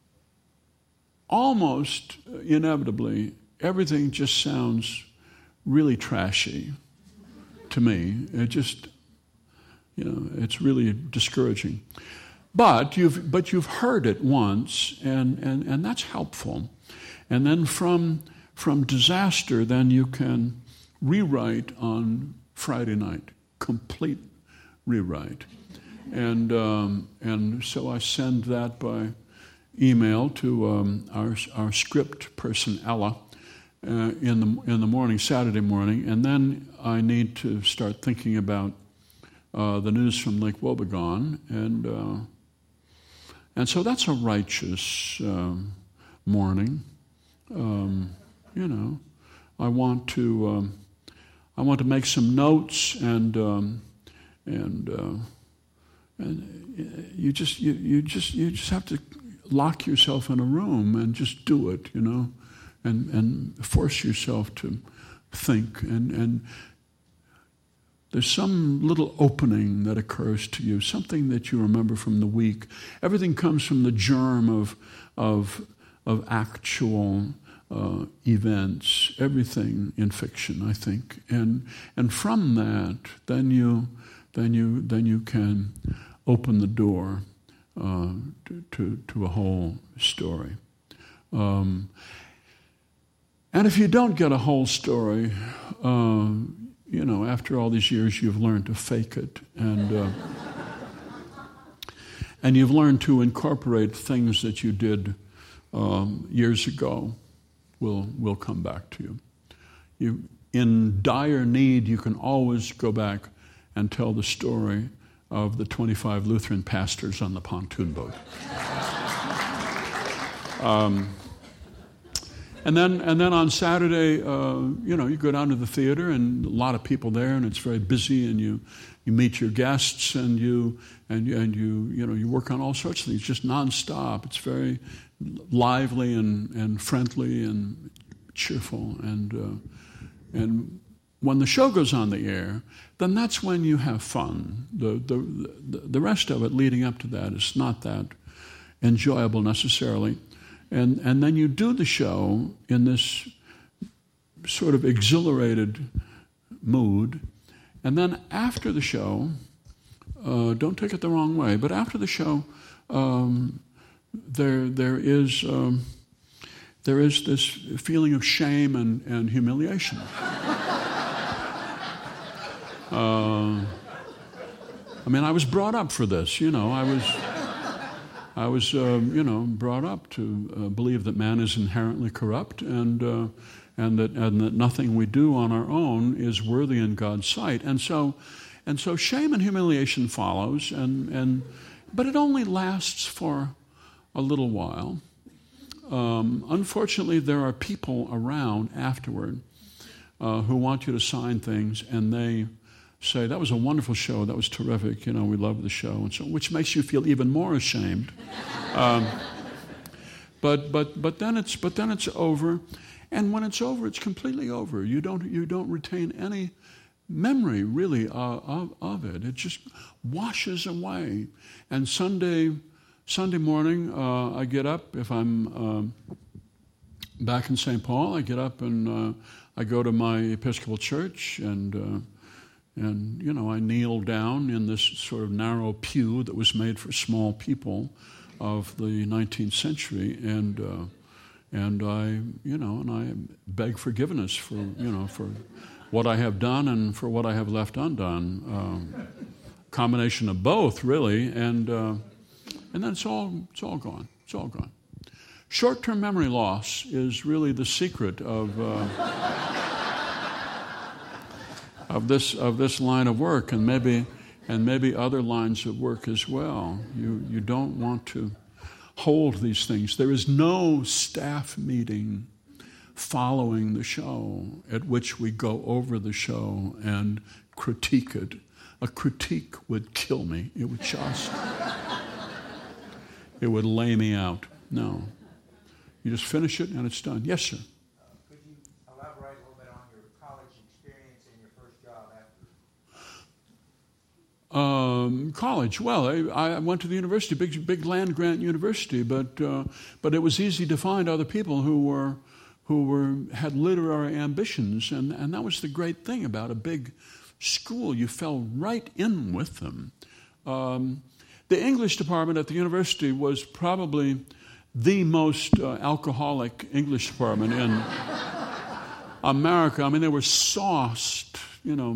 almost inevitably, everything just sounds really trashy to me. It just, you know, it's really discouraging. But you've but you've heard it once, and, and, and that's helpful. And then from from disaster, then you can rewrite on Friday night, complete rewrite. And um, and so I send that by email to um, our our script person Ella uh, in the in the morning, Saturday morning, and then I need to start thinking about uh, the news from Lake Wobegon, and uh, and so that's a righteous um, morning. Um, you know, I want to um, I want to make some notes, and um, and uh, and you just you, you just you just have to lock yourself in a room and just do it, you know, and and force yourself to think, and and there's some little opening that occurs to you, something that you remember from the week. Everything comes from the germ of of of actual uh, events, everything in fiction, I think, and and from that, then you then you then you can open the door uh, to, to to a whole story. Um, and if you don't get a whole story, uh, you know, after all these years, you've learned to fake it, and uh, and you've learned to incorporate things that you did um, years ago. Will will come back to you. You, in dire need, you can always go back and tell the story of the twenty-five Lutheran pastors on the pontoon boat. um, and then, and then on Saturday, uh, you know, you go down to the theater, and a lot of people there, and it's very busy, and you you meet your guests, and you and you, and you you know you work on all sorts of things, just nonstop. It's very lively and, and friendly and cheerful, and uh, and when the show goes on the air, then that's when you have fun. The, the the rest of it leading up to that is not that enjoyable necessarily, and and then you do the show in this sort of exhilarated mood, and then after the show, uh, don't take it the wrong way, but after the show, um, there there is. Um, There is this feeling of shame and, and humiliation. uh, I mean, I was brought up for this, you know. I was, I was, um, you know, brought up to uh, believe that man is inherently corrupt, and uh, and that and that nothing we do on our own is worthy in God's sight. And so, and so, shame and humiliation follows, and and but it only lasts for a little while. Um, unfortunately, there are people around afterward uh, who want you to sign things, and they say, "That was a wonderful show. That was terrific. You know, we love the show," and so, which makes you feel even more ashamed. Um, but but but then it's but then it's over, and when it's over, it's completely over. You don't you don't retain any memory really uh, of of it. It just washes away. And Sunday. Sunday morning, uh, I get up. If I'm uh, back in Saint Paul, I get up and uh, I go to my Episcopal church, and uh, and you know I kneel down in this sort of narrow pew that was made for small people of the nineteenth century, and uh, and I you know and I beg forgiveness for you know for what I have done and for what I have left undone. Um, combination of both, really, and. Uh, And then it's all it's all gone. It's all gone. Short-term memory loss is really the secret of uh, of this of this line of work, and maybe and maybe other lines of work as well. You you don't want to hold these things. There is no staff meeting following the show at which we go over the show and critique it. A critique would kill me. It would just. It would lay me out. No. You just finish it and it's done. Yes, sir. Uh, could you elaborate a little bit on your college experience and your first job after? Um, college. Well, I, I went to the university, big, big land grant university, but uh, but it was easy to find other people who were who were had literary ambitions, and, and that was the great thing about a big school. You fell right in with them. Um, The English department at the university was probably the most uh, alcoholic English department in America. I mean, they were sauced, you know,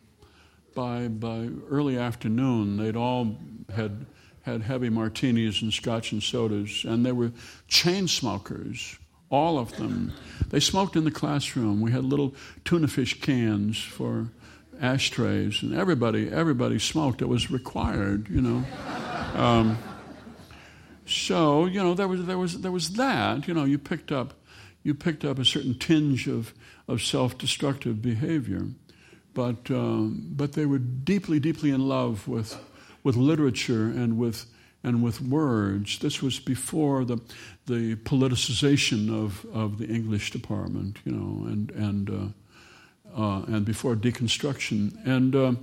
by by early afternoon. They'd all had had heavy martinis and scotch and sodas, and they were chain smokers, all of them. They smoked in the classroom. We had little tuna fish cans for ashtrays, and everybody everybody smoked. It was required, you know. Um, so you know there was there was there was that. You know, you picked up you picked up a certain tinge of of self-destructive behavior, but um, but they were deeply deeply in love with with literature and with and with words. This was before the the politicization of, of the English department, you know, and and. Uh, Uh, and before deconstruction, and uh,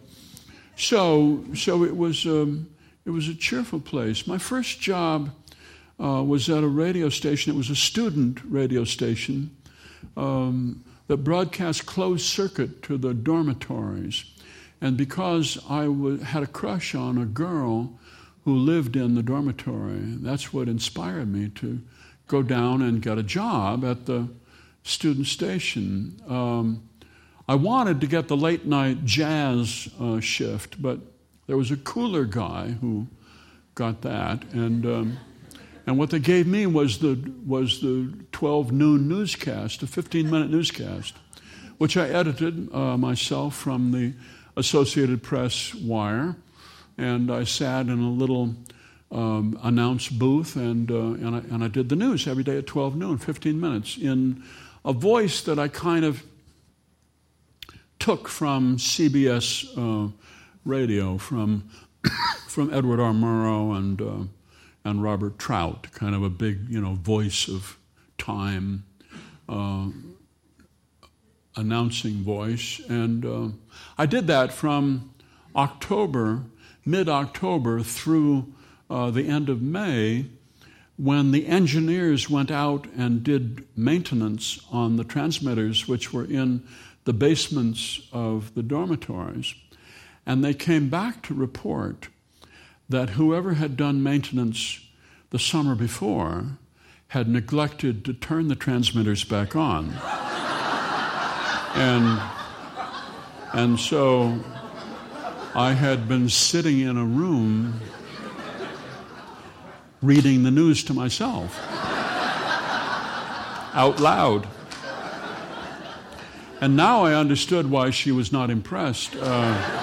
so so it was um, it was a cheerful place. My first job uh, was at a radio station. It was a student radio station um, that broadcast closed circuit to the dormitories, and because I w- had a crush on a girl who lived in the dormitory, that's what inspired me to go down and get a job at the student station. Um, I wanted to get the late-night jazz uh, shift, but there was a cooler guy who got that, and um, and what they gave me was the was the twelve noon newscast, a fifteen-minute newscast, which I edited uh, myself from the Associated Press wire, and I sat in a little um, announce booth, and uh, and, I, and I did the news every day at twelve noon, fifteen minutes, in a voice that I kind of took from C B S uh, radio, from from Edward R. Murrow and uh, and Robert Trout, kind of a big, you know, voice of time, uh, announcing voice. And uh, I did that from October, mid-October, through uh, the end of May, when the engineers went out and did maintenance on the transmitters, which were in the basements of the dormitories. And they came back to report that whoever had done maintenance the summer before had neglected to turn the transmitters back on. and, and so I had been sitting in a room reading the news to myself out loud. And now I understood why she was not impressed. Uh,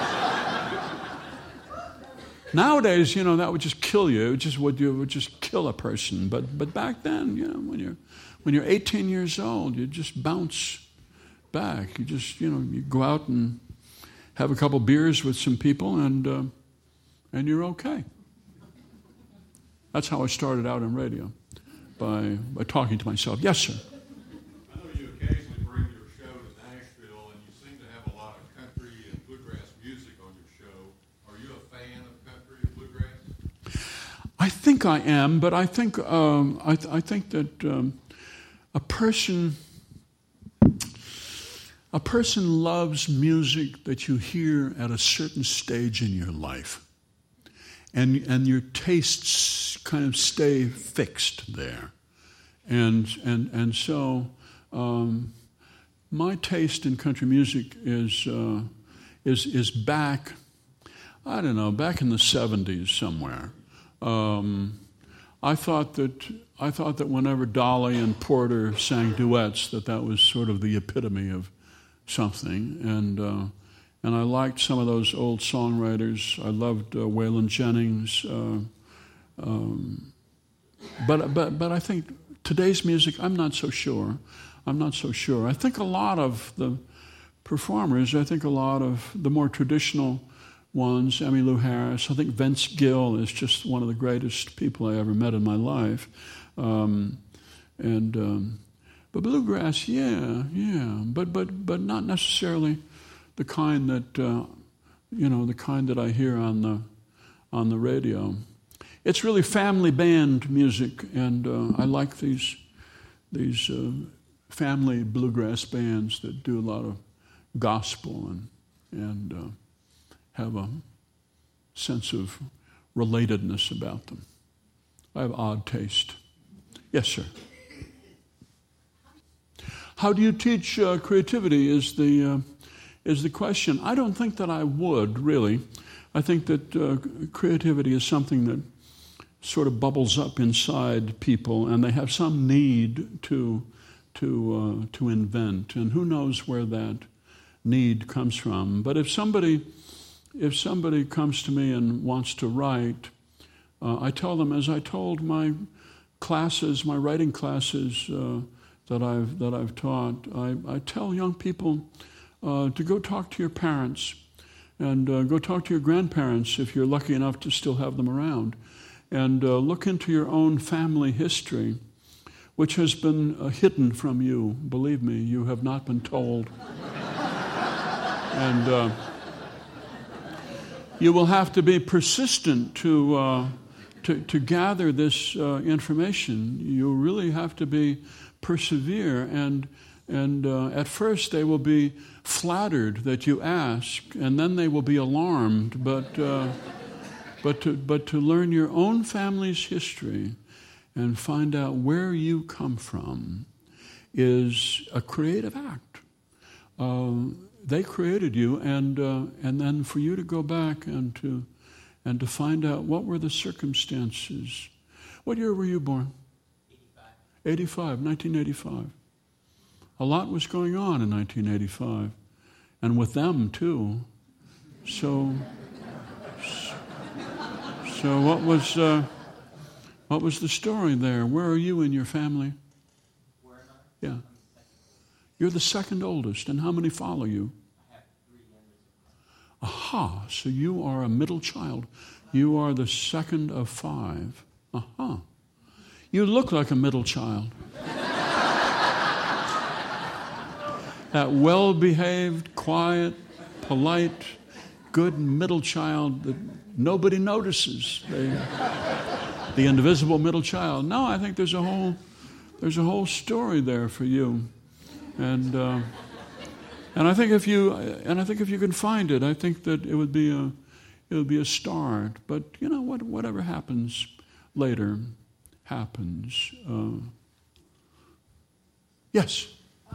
nowadays, you know, that would just kill you. It would just would, you, would just kill a person. But but back then, you know, when you're when you're eighteen years old, you just bounce back. You just, you know, you go out and have a couple beers with some people, and uh, and you're okay. That's how I started out in radio, by by talking to myself. Yes, sir. I know you occasionally bring your show to Nashville, and you seem to have a lot of country and bluegrass music on your show. Are you a fan of country and bluegrass? I think I am, but I think um, I, th- I think that um, a person a person loves music that you hear at a certain stage in your life. And and your tastes kind of stay fixed there, and and and so um, my taste in country music is uh, is is back. I don't know, back in the seventies somewhere. Um, I thought that I thought that whenever Dolly and Porter sang duets, that that was sort of the epitome of something, and. Uh, And I liked some of those old songwriters. I loved uh, Waylon Jennings. Uh, um, but but but I think today's music, I'm not so sure. I'm not so sure. I think a lot of the performers, I think a lot of the more traditional ones, Emmylou Harris, I think Vince Gill is just one of the greatest people I ever met in my life. Um, and um, but bluegrass, yeah, yeah, but but but not necessarily the kind that uh, you know, the kind that I hear on the on the radio. It's really family band music, and uh, I like these these uh, family bluegrass bands that do a lot of gospel and and uh, have a sense of relatedness about them. I have odd taste. Yes, sir. How do you teach uh, creativity? Is the uh, is the question. I don't think that I would, really. I think that uh, creativity is something that sort of bubbles up inside people, and they have some need to to uh, to invent, and who knows where that need comes from. But if somebody if somebody comes to me and wants to write, uh, I tell them, as I told my classes, my writing classes uh, that I've that I've taught, I, I tell young people, Uh, to go talk to your parents, and uh, go talk to your grandparents if you're lucky enough to still have them around, and uh, look into your own family history, which has been uh, hidden from you. Believe me, you have not been told. and uh, you will have to be persistent to uh, to, to gather this uh, information. You really have to be persevere, and and uh, at first they will be flattered that you ask, and then they will be alarmed. But uh, but to but to learn your own family's history and find out where you come from is a creative act. Uh, they created you, and uh, and then for you to go back and to and to find out what were the circumstances. What year were you born? eighty-five. eighty-five, nineteen eighty-five. A lot was going on in nineteen eighty-five, and with them too. So, so what was uh, what was the story there? Where are you in your family? Where am I? Yeah, you're the second oldest, and how many follow you? I have three youngest. Aha! So you are a middle child. You are the second of five. Aha! You look like a middle child. That well-behaved, quiet, polite, good middle child that nobody notices. They, the indivisible middle child. No, I think there's a whole, there's a whole story there for you, and uh, and I think if you and I think if you can find it, I think that it would be a, it would be a start. But you know what? Whatever happens later, happens. Uh, yes.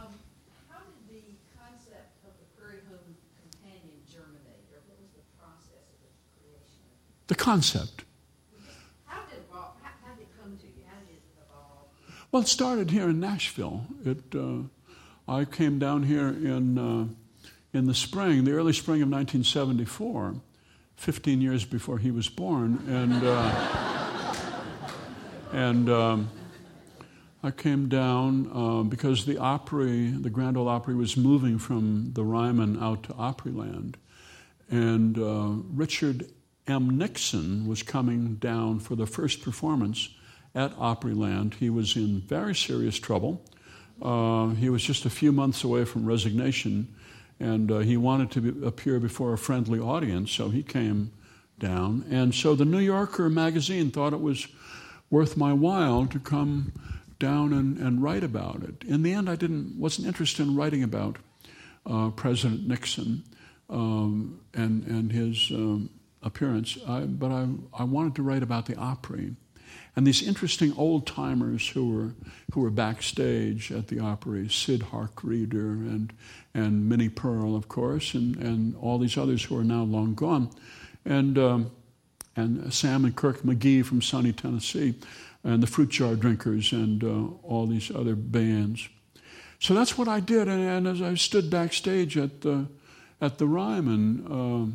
The concept. How did it evolve? How, how did it come to you? How did it evolve? Well, it started here in Nashville. It, uh, I came down here in uh, in the spring, the early spring of nineteen seventy-four, fifteen years before he was born, and uh, and um, I came down uh, because the Opry, the Grand Ole Opry, was moving from the Ryman out to Opryland, and uh, Richard M. Nixon was coming down for the first performance at Opryland. He was in very serious trouble. Uh, he was just a few months away from resignation, and uh, he wanted to be, appear before a friendly audience, so he came down. And so the New Yorker magazine thought it was worth my while to come down and, and write about it. In the end, I didn't wasn't interested in writing about uh, President Nixon um, and, and his... Um, appearance, I, but I, I wanted to write about the Opry and these interesting old-timers who were who were backstage at the Opry, Sid Hark-Reeder and and Minnie Pearl, of course, and, and all these others who are now long gone, and um, and Sam and Kirk McGee from Sunny, Tennessee, and the Fruit Jar Drinkers, and uh, all these other bands. So that's what I did, and, and as I stood backstage at the at the Ryman. Uh,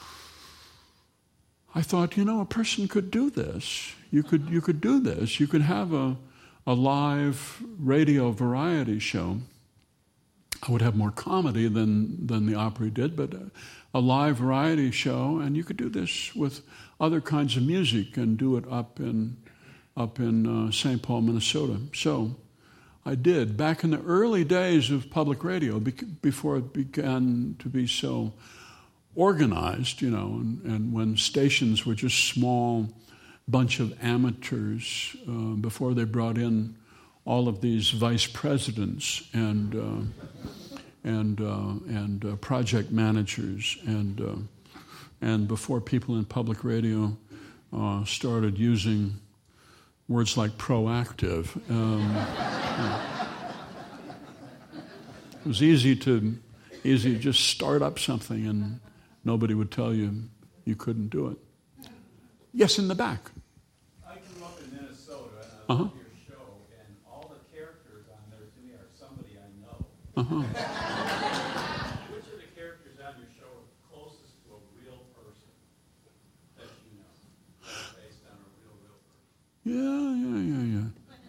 I thought, you know, a person could do this. You could you could do this. You could have a, a live radio variety show. I would have more comedy than, than the Opry did, but a, a live variety show, and you could do this with other kinds of music and do it up in up in uh, Saint Paul, Minnesota. So I did. Back in the early days of public radio, before it began to be so organized, you know, and, and when stations were just small bunch of amateurs uh, before they brought in all of these vice presidents and uh, and uh, and uh, project managers, and uh, and before people in public radio uh, started using words like proactive. Um, yeah. It was easy to easy to just start up something and nobody would tell you you couldn't do it. Yes, in the back. I grew up in Minnesota, and I Uh-huh. love your show, and all the characters on there to me are somebody I know. Uh-huh. Which of the characters on your show are closest to a real person that you know, that's based on a real, real person? Yeah, yeah, yeah, yeah.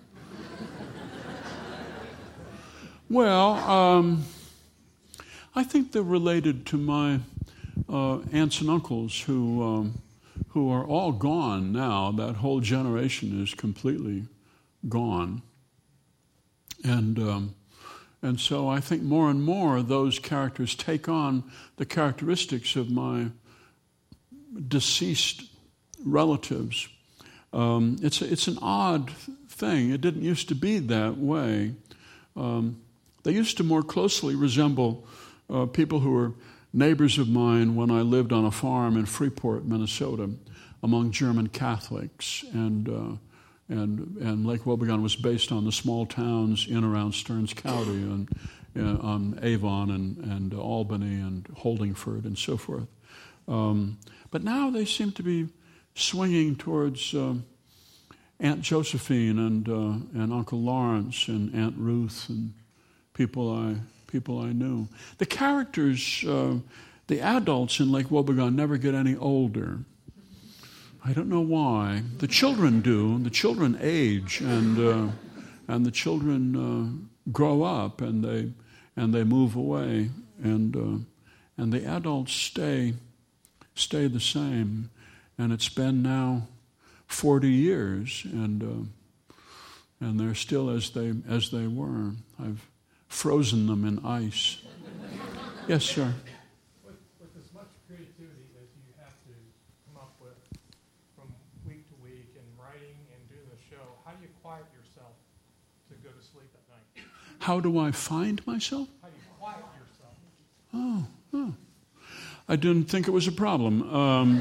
Well, um, I think they're related to my uh, aunts and uncles who um, who are all gone now. That whole generation is completely gone, and um, and so I think more and more those characters take on the characteristics of my deceased relatives. Um, it's a, it's an odd thing. It didn't used to be that way. Um, they used to more closely resemble uh, people who were neighbors of mine when I lived on a farm in Freeport, Minnesota, among German Catholics, and uh, and and Lake Wobegon was based on the small towns in around Stearns County and uh, on Avon and and Albany and Holdingford and so forth. Um, but now they seem to be swinging towards uh, Aunt Josephine and uh, and Uncle Lawrence and Aunt Ruth and people I people I knew. The characters uh, the adults in Lake Wobegon never get any older. I don't know why. The children do. The children age, and uh, and the children uh, grow up, and they and they move away, and uh, and the adults stay stay the same. And it's been now forty years, and uh, and they're still as they as they were. I've frozen them in ice. Yes, sir. With, with as much creativity as you have to come up with from week to week and writing and doing the show, how do you quiet yourself to go to sleep at night? How do I find myself? How do you quiet yourself? Oh, oh. I didn't think it was a problem. Um,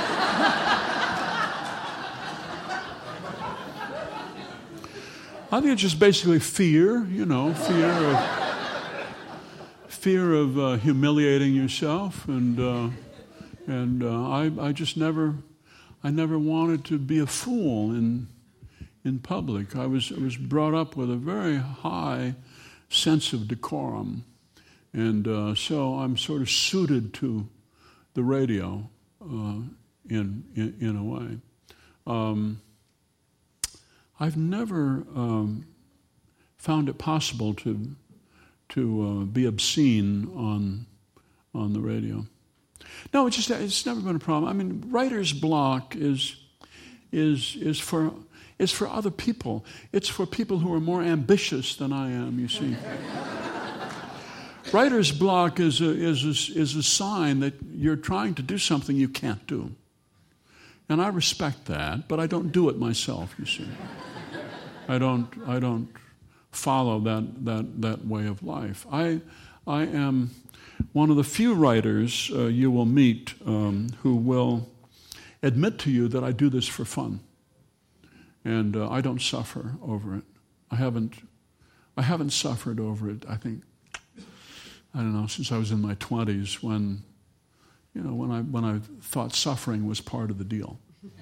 I think it's just basically fear, you know, fear of fear of uh, humiliating yourself, and uh, and uh, I I just never I never wanted to be a fool in in public. I was I was brought up with a very high sense of decorum, and uh, so I'm sort of suited to the radio uh, in, in in a way. Um, I've never um, found it possible to to uh, be obscene on on the radio. No, it's just it's never been a problem. I mean, writer's block is is is for is for other people. It's for people who are more ambitious than I am. You see, writer's block is a is a, is a sign that you're trying to do something you can't do, and I respect that, but I don't do it myself. You see. I don't. I don't follow that that that way of life. I I am one of the few writers uh, you will meet um, who will admit to you that I do this for fun, and uh, I don't suffer over it. I haven't. I haven't suffered over it. I think. I don't know, since I was in my twenties, when you know when I when I thought suffering was part of the deal.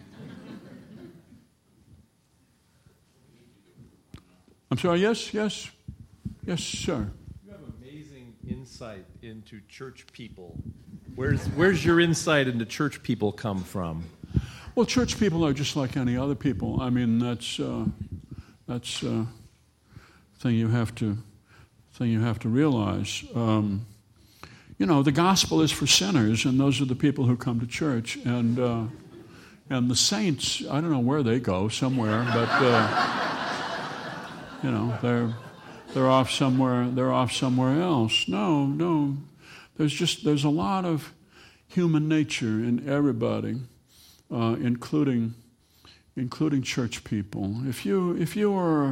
I'm sorry, yes, yes, yes, sir. You have amazing insight into church people. Where's where's your insight into church people come from? Well, church people are just like any other people. I mean, that's uh, that's uh, thing you have to thing you have to realize. Um, you know, the gospel is for sinners, and those are the people who come to church. And uh, and the saints, I don't know where they go, somewhere, but. Uh, You know, they're they're off somewhere. They're off somewhere else. No, no. There's just there's a lot of human nature in everybody, uh, including including church people. If you if you were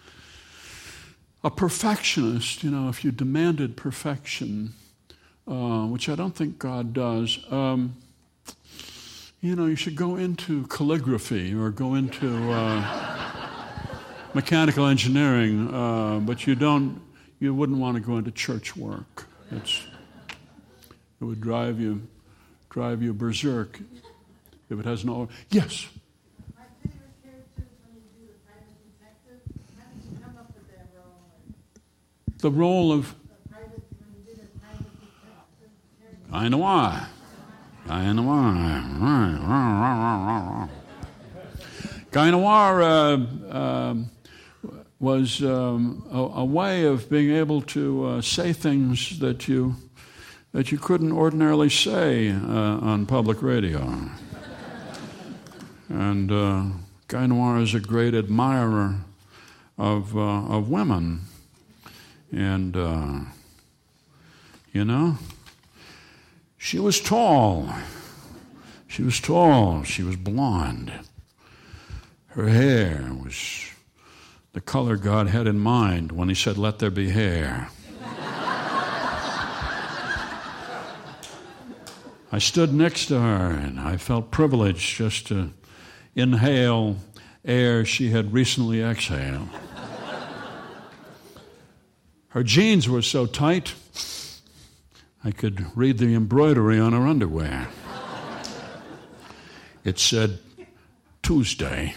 a perfectionist, you know, if you demanded perfection, uh, which I don't think God does, um, you know, you should go into calligraphy or go into. Uh, Mechanical engineering, uh, but you don't, you wouldn't want to go into church work. It's, it would drive you, drive you berserk if it has no. Yes. My favorite character is when you do the private detective. How did you come up with that role? The role of. The private, when you did a private detective. Guy Noir. Guy Noir. Guy Noir. Uh, uh, was um, a, a way of being able to uh, say things that you that you couldn't ordinarily say uh, on public radio. And uh, Guy Noir is a great admirer of uh, of women, and uh, you know, she was tall. She was tall. She was blonde. Her hair was the color God had in mind when he said, "Let there be hair." I stood next to her, and I felt privileged just to inhale air she had recently exhaled. Her jeans were so tight, I could read the embroidery on her underwear. It said, Tuesday.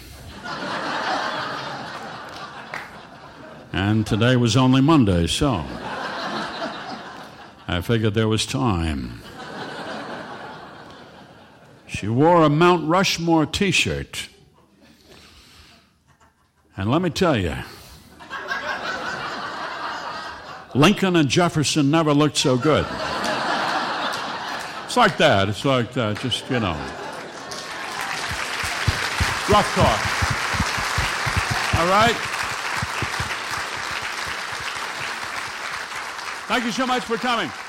And today was only Monday, so I figured there was time. She wore a Mount Rushmore t-shirt. And let me tell you, Lincoln and Jefferson never looked so good. It's like that. It's like that. Just, you know. Rough talk. All right? Thank you so much for coming.